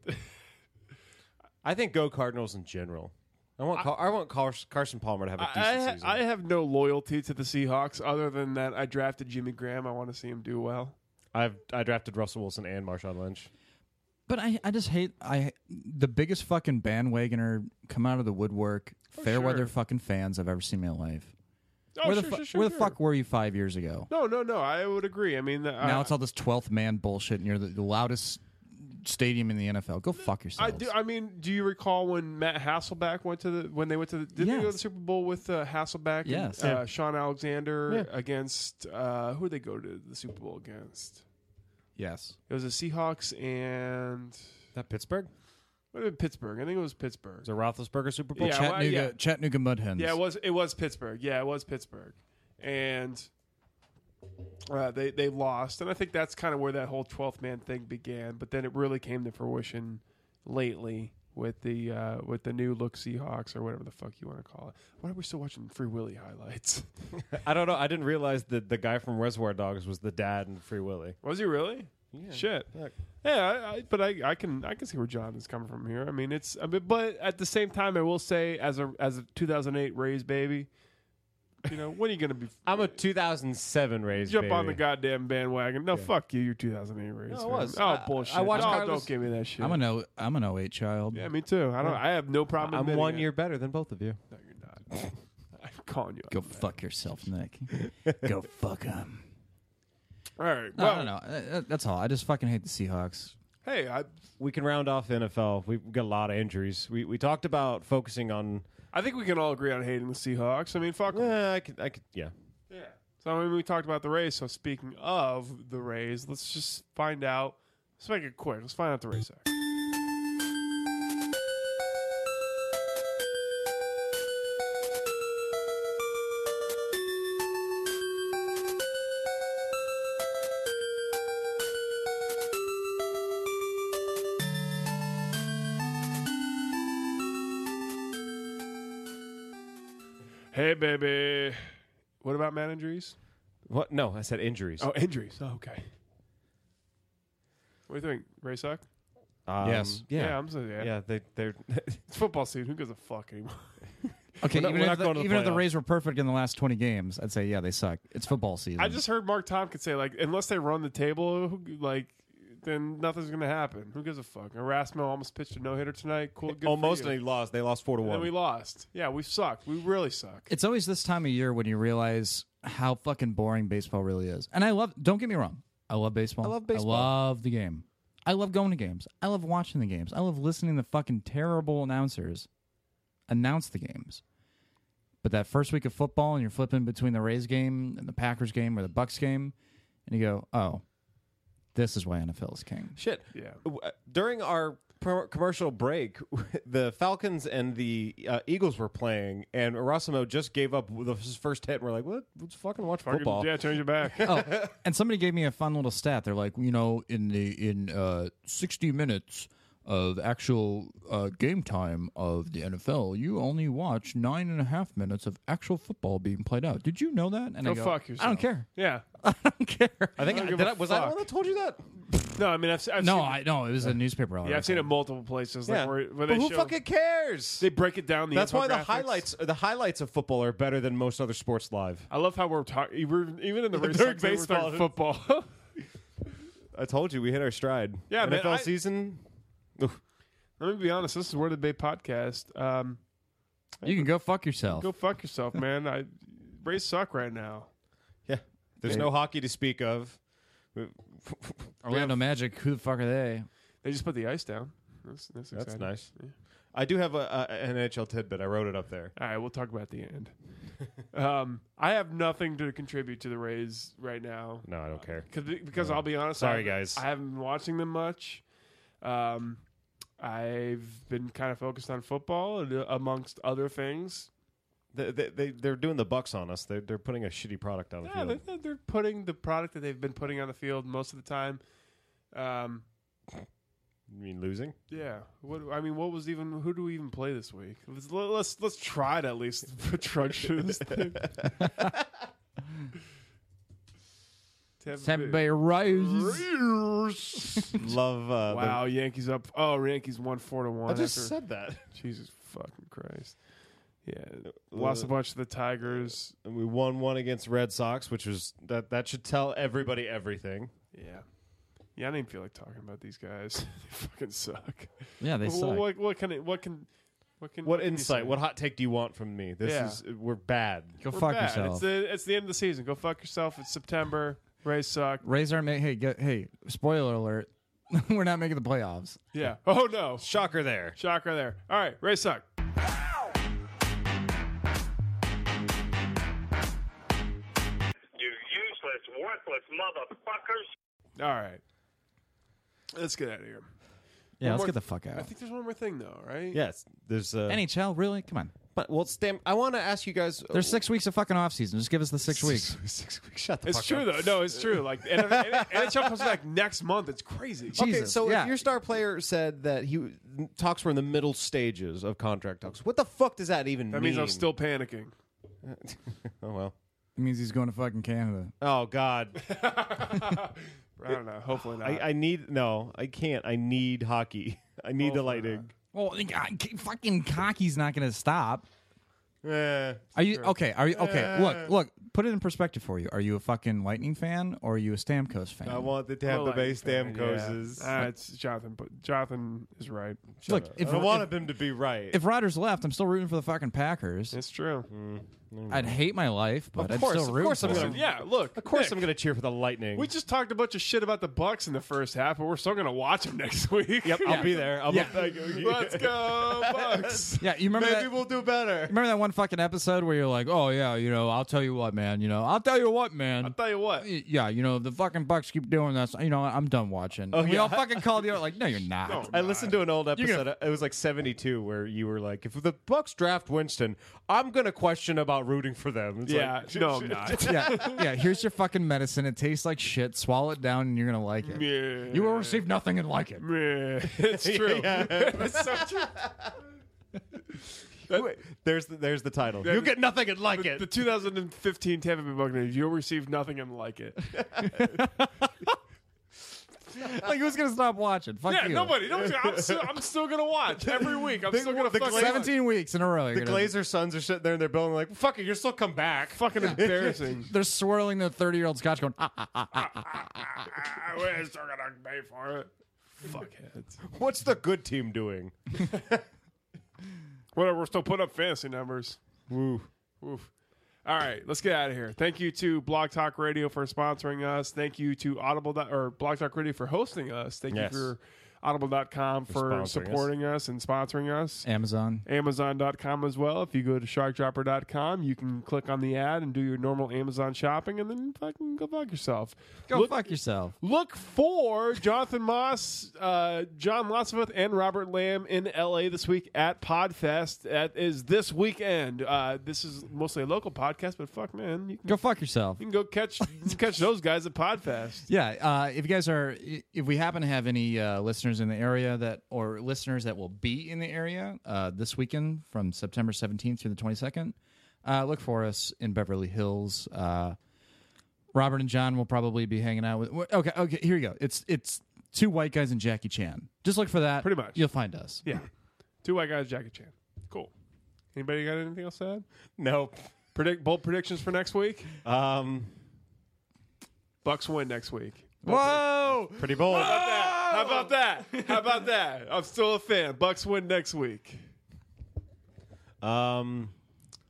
I think go Cardinals in general. I want Car- I, want Car- Carson Palmer to have a decent I, I, season. I have no loyalty to the Seahawks other than that I drafted Jimmy Graham. I want to see him do well. I've I drafted Russell Wilson and Marshawn Lynch. But I, I just hate I the biggest fucking bandwagoner come out of the woodwork. Oh, fair weather sure. fucking fans I've ever seen in my life. Oh, where the sure, fu- sure, sure, where the sure. fuck were you five years ago? No, no, no. I would agree. I mean, the, now I, it's all this twelfth man bullshit, and you're the, the loudest stadium in the N F L. Go fuck I yourselves. do. I mean, do you recall when Matt Hasselbeck went to the when they went to the did they go to Yes. the Super Bowl with uh, Hasselbeck? Yes. And, uh, Yeah. Sean Alexander Yeah. against uh, who did they go to the Super Bowl against? yes. It was the Seahawks and That Pittsburgh? what did Pittsburgh? I think it was Pittsburgh. Is it Roethlisberger Super Bowl? Yeah, well, Chattanooga, yeah. Chattanooga Mudhens. Yeah, it was. It was Pittsburgh. Yeah, it was Pittsburgh, and uh, they they lost. And I think that's kind of where that whole twelfth man thing began. But then it really came to fruition lately with the uh, with the new look Seahawks or whatever the fuck you want to call it. Why are we still watching Free Willy highlights? I don't know. I didn't realize that the guy from Reservoir Dogs was the dad in Free Willy. Was he really? Yeah. Shit. Yeah. Yeah, I, I, but I, I can I can see where John is coming from here. I mean, it's I mean, but at the same time, I will say as a as a two thousand eight Rays baby, you know, when are you going to be? I'm a two thousand seven Rays Jump baby. on the goddamn bandwagon. No, Yeah. fuck you. You're two thousand eight Rays. No, I fan. was. Oh, I- bullshit. I watched oh, Carlos- don't give me that shit. I'm an o, I'm an oh eight child. yeah, me too. I don't. I have no problem. I'm admitting one it. year better than both of you. No, you're not. I'm calling you. Go out on that. fuck yourself, Nick. Go fuck him. All right. No, Well, no, no. Uh, uh, That's all. I just fucking hate the Seahawks. hey, I We can round off N F L. We've got a lot of injuries. We we talked about focusing on. I think we can all agree on hating the Seahawks. I mean, fuck 'em. Yeah, I could. I could. Yeah. Yeah. So I mean, we talked about the Rays. So speaking of the Rays, let's just find out. Let's make it quick. Let's find out the Rays are. Hey, baby. What about man injuries? What? No, I said injuries. Oh, injuries. Oh, okay. What do you think? Ray suck? Um, Yes. Yeah. I'm saying yeah. Yeah. They they're. It's football season. Who gives a fuck anymore? Okay, We're not- even, we're if, not the, going to the even if the playoffs. Rays were perfect in the last twenty games, I'd say, yeah, they suck. It's football season. I just heard Mark Tompkins say, like, unless they run the table, who, like, then nothing's going to happen. Who gives a fuck? Erasmo almost pitched a no-hitter tonight. Cool. Good Almost, for and you. he lost. They lost four to And one. then we lost. Yeah, we sucked. We really suck. It's always this time of year when you realize how fucking boring baseball really is. And I love, don't get me wrong, I love baseball. I love baseball. I love the game. I love going to games. I love watching the games. I love listening to fucking terrible announcers announce the games. But that first week of football and you're flipping between the Rays game and the Packers game or the Bucks game, and you go, oh, this is why N F L is king. Shit. Yeah. W- uh, During our pro- commercial break, the Falcons and the uh, Eagles were playing, and Erasmo just gave up with his first hit. And we're like, "What? Let's fucking watch Fucking- football." Yeah, turn your back. Oh, and somebody gave me a fun little stat. They're like, you know, in the in uh, sixty minutes of actual uh, game time of the N F L, you only watch nine and a half minutes of actual football being played out. Did you know that? And Go I go, fuck yourself. I don't care. Yeah. I don't care. I think I don't I, give did a I, was I the fuck. one that told you that? No, I mean, I've, I've no, seen, I no. It was a newspaper. yeah, I've seen it multiple places. Like Yeah, where, where but they who show, fucking cares? they break it down. The That's why the infographics. highlights the highlights of football are better than most other sports live. I love how we're talking. Even in the race, During section, we're baseball. talking football. I told you we hit our stride. Yeah, N man, F L I- season. Oof. Let me be honest. This is Word of the Bay podcast. Um, You can go fuck yourself. go fuck yourself, man. I Rays suck right now. Yeah. There's no hockey to speak of. Orlando Magic. Who the fuck are they? They just put the ice down. That's that's, That's exciting. nice. Yeah. I do have a, a an N H L tidbit. I wrote it up there. All right, we'll talk about the end. um, I have nothing to contribute to the Rays right now. No, I don't care. Cause, because I'll be honest. Sorry, I, guys. I haven't been watching them much. Um, I've been kind of focused on football and, uh, amongst other things. They, they, they, they're doing the Bucks on us. They're, they're putting a shitty product on the Yeah, field. they're, they're putting the product that they've been putting on the field most of the time. Um, You mean losing? yeah. What I mean, what was even? Who do we even play this week? Let's let's, let's try to at least trudge through this thing. Tampa Bay Rays. Love. Uh, the- Wow, Yankees up. Oh, Yankees won four to one. I just after- said that. Jesus fucking Christ. Yeah, lost a bunch of the Tigers. And we won one against Red Sox, which was that. That should tell everybody everything. Yeah, yeah. I didn't feel like talking about these guys. They fucking suck. Yeah, they What, suck. what, what can it? What can? What can? What can you insight? say? What hot take do you want from me? This Yeah. is we're bad. Go We're fuck bad. yourself. It's the it's the end of the season. Go fuck yourself. It's September. Rays suck. Rays aren't making. Hey, get, hey! Spoiler alert: we're not making the playoffs. Yeah. Oh no. Shocker there. Shocker there. All right. Rays suck. You useless, worthless motherfuckers. All right. Let's get out of here. Yeah, One let's more- get the fuck I out. think there's one more thing though, right? Yes, there's. Uh, N H L, really? Come on. but well, Stam. I want to ask you guys. There's six weeks of fucking off season. Just give us the six weeks. Six weeks. Shut the It's fuck true up. though. No, it's true. Like N H L comes back next month. It's crazy. Okay, Jesus, so yeah. if your star player said that he talks were in the middle stages of contract talks, what the fuck does that even That mean? means I'm still panicking. Oh well. It means he's going to fucking Canada. Oh God. I don't know. Hopefully not. I, I need no. I can't. I need hockey. I need the Hopefully lightning. Well, God, fucking hockey's not going to stop. Eh. Are you okay? Are you okay? Look, look. Put it in perspective for you. Are you a fucking Lightning fan or are you a Stamkos fan? I want the I'm a Tampa Bay Lightning fan, Stamkoses. Yeah. Uh, it's Jonathan, but Jonathan is right. Look, I if don't want if, him to be right. if Rodgers left, I'm still rooting for the fucking Packers. It's true. I'd hate my life, but Of I'd course, still of root course for I'm it. gonna- Yeah, look. of course, Nick, I'm going to cheer for the Lightning. We just talked a bunch of shit about the Bucks in the first half, but we're still going to watch them next week. Yep, I'll be there. I'll Yeah. be Let's go, Bucks. Yeah, you remember Maybe that? we'll do better. Remember that one fucking episode where you're like, "Oh yeah, you know, I'll tell you what, man. You know, I'll tell you what, man. I'll tell you what. Yeah, you know, the fucking Bucks keep doing this. You know, I'm done watching." Oh, And we yeah. all fucking called you out like, "No, you're not." No. I listened to an old You're episode. gonna- It was like seventy-two, where you were like, "If the Bucks draft Winston, I'm gonna question about rooting for them." It's Yeah, like, no, I'm not. yeah, yeah. Here's your fucking medicine. It tastes like shit. Swallow it down, and you're gonna like it. Yeah. You will receive nothing and like it. Meh. It's true. It's so true. Wait, there's the, there's the title. Yeah, You the- get nothing and like The, it. the two thousand fifteen Tampa Bay Buccaneers, you'll receive nothing and like it. Like, who's gonna stop watching? Fuck Yeah, you. nobody. Don't, I'm, still, I'm still going to watch every week. I'm The- still going to the fucking Seventeen weeks in a row. the you're gonna- Glazer sons are sitting there in their building like, "Fuck it, you'll still come back." Fucking embarrassing. They're swirling the thirty-year-old scotch, going, ah, ah, ah, ah, ah. Ah, We're still going to pay for it. Fuckheads. What's the good team doing? Whatever, we're still putting up fantasy numbers. Woo. Oof. All right, let's get out of here. Thank you to Blog Talk Radio for sponsoring us. Thank you to Audible dot- or Blog Talk Radio for hosting us. Thank Yes. you for Audible dot com for, sponsoring us. supporting us. and sponsoring us. Amazon. Amazon dot com as well. If you go to Shark Dropper dot com, you can click on the ad and do your normal Amazon shopping, and then fucking go fuck yourself. Go Look- fuck yourself. Look for Jonathan Moss, uh, John Lotsworth, and Robert Lamb in L A this week at Podfest. That is this weekend. Uh, this is mostly a local podcast, but fuck, man, you can, Go fuck yourself. you can go catch you can catch those guys at Podfest. Yeah, uh, if you guys are, if we happen to have any uh, listeners in the area that, or listeners that will be in the area uh, this weekend from September seventeenth through the twenty-second, uh, look for us in Beverly Hills. Uh, Robert and John will probably be hanging out with. Okay, okay, here you go. It's it's two white guys and Jackie Chan. Just look for that. Pretty much. You'll find us. Yeah, two white guys, Jackie Chan. Cool. Anybody got anything else to add? Nope. Predict bold predictions for next week. Um, Bucks win next week. Whoa! pretty bold. How about that? How about that? I'm still a fan. Bucks win next week. Um,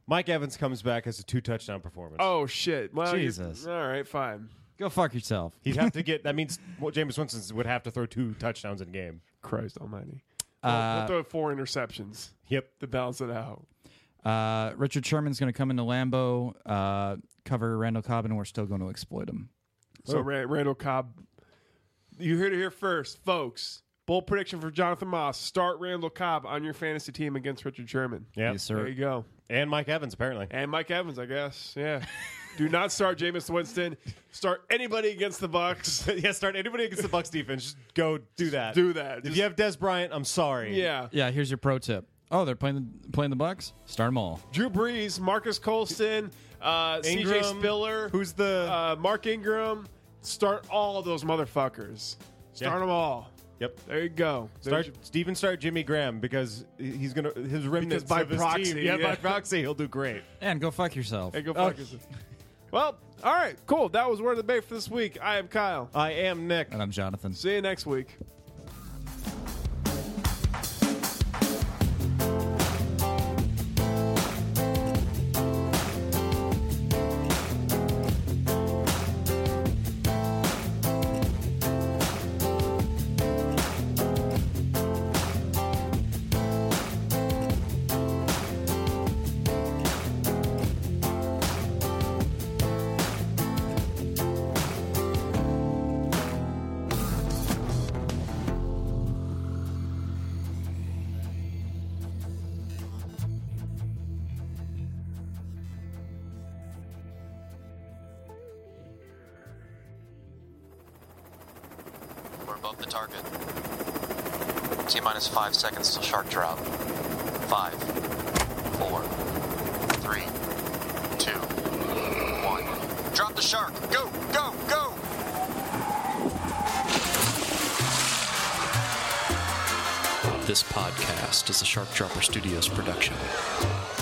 Mike Evans comes back as a two touchdown performance. Oh shit! Well, you- Jesus. All right, fine. Go fuck yourself. He'd have to get. That means well, Jameis Winston would have to throw two touchdowns in a game. Christ Almighty. Uh, We'll, we'll throw four interceptions Yep. to balance it out. Uh, Richard Sherman's going to come into Lambeau, uh, cover Randall Cobb, and we're still going to exploit him. So Oh. Ra- Randall Cobb, you heard it here first, folks. Bold prediction for Jonathan Moss: start Randall Cobb on your fantasy team against Richard Sherman. Yeah. Yes, sir. There you go. And Mike Evans apparently. And Mike Evans, I guess. Yeah. Do not start Jameis Winston. Start anybody against the Bucks. yeah. Start anybody against the Bucs defense. Just go do that. Do that. If Just- you have Des Bryant, I'm sorry. yeah. Yeah, here's your pro tip. Oh, they're playing the playing the Bucks. Start them all. Drew Brees, Marcus Colston, uh, C J Ingram, Spiller, Who's the? uh, Mark Ingram. Start all of those motherfuckers. Start Yeah. them all. yep. There you go. Start There's- Steven. Start Jimmy Graham because he's gonna his remnants by of his proxy, team. Yeah, yeah. by proxy, he'll do great. And go fuck yourself. Hey, go fuck yourself. Well, all right, cool. That was Word of the Bay for this week. I am Kyle. I am Nick. And I'm Jonathan. See you next week. We're above the target. T minus five seconds till shark drop. Five, four, three, two, one. Drop the shark. Go, go, go! This podcast is a Shark Dropper Studios production.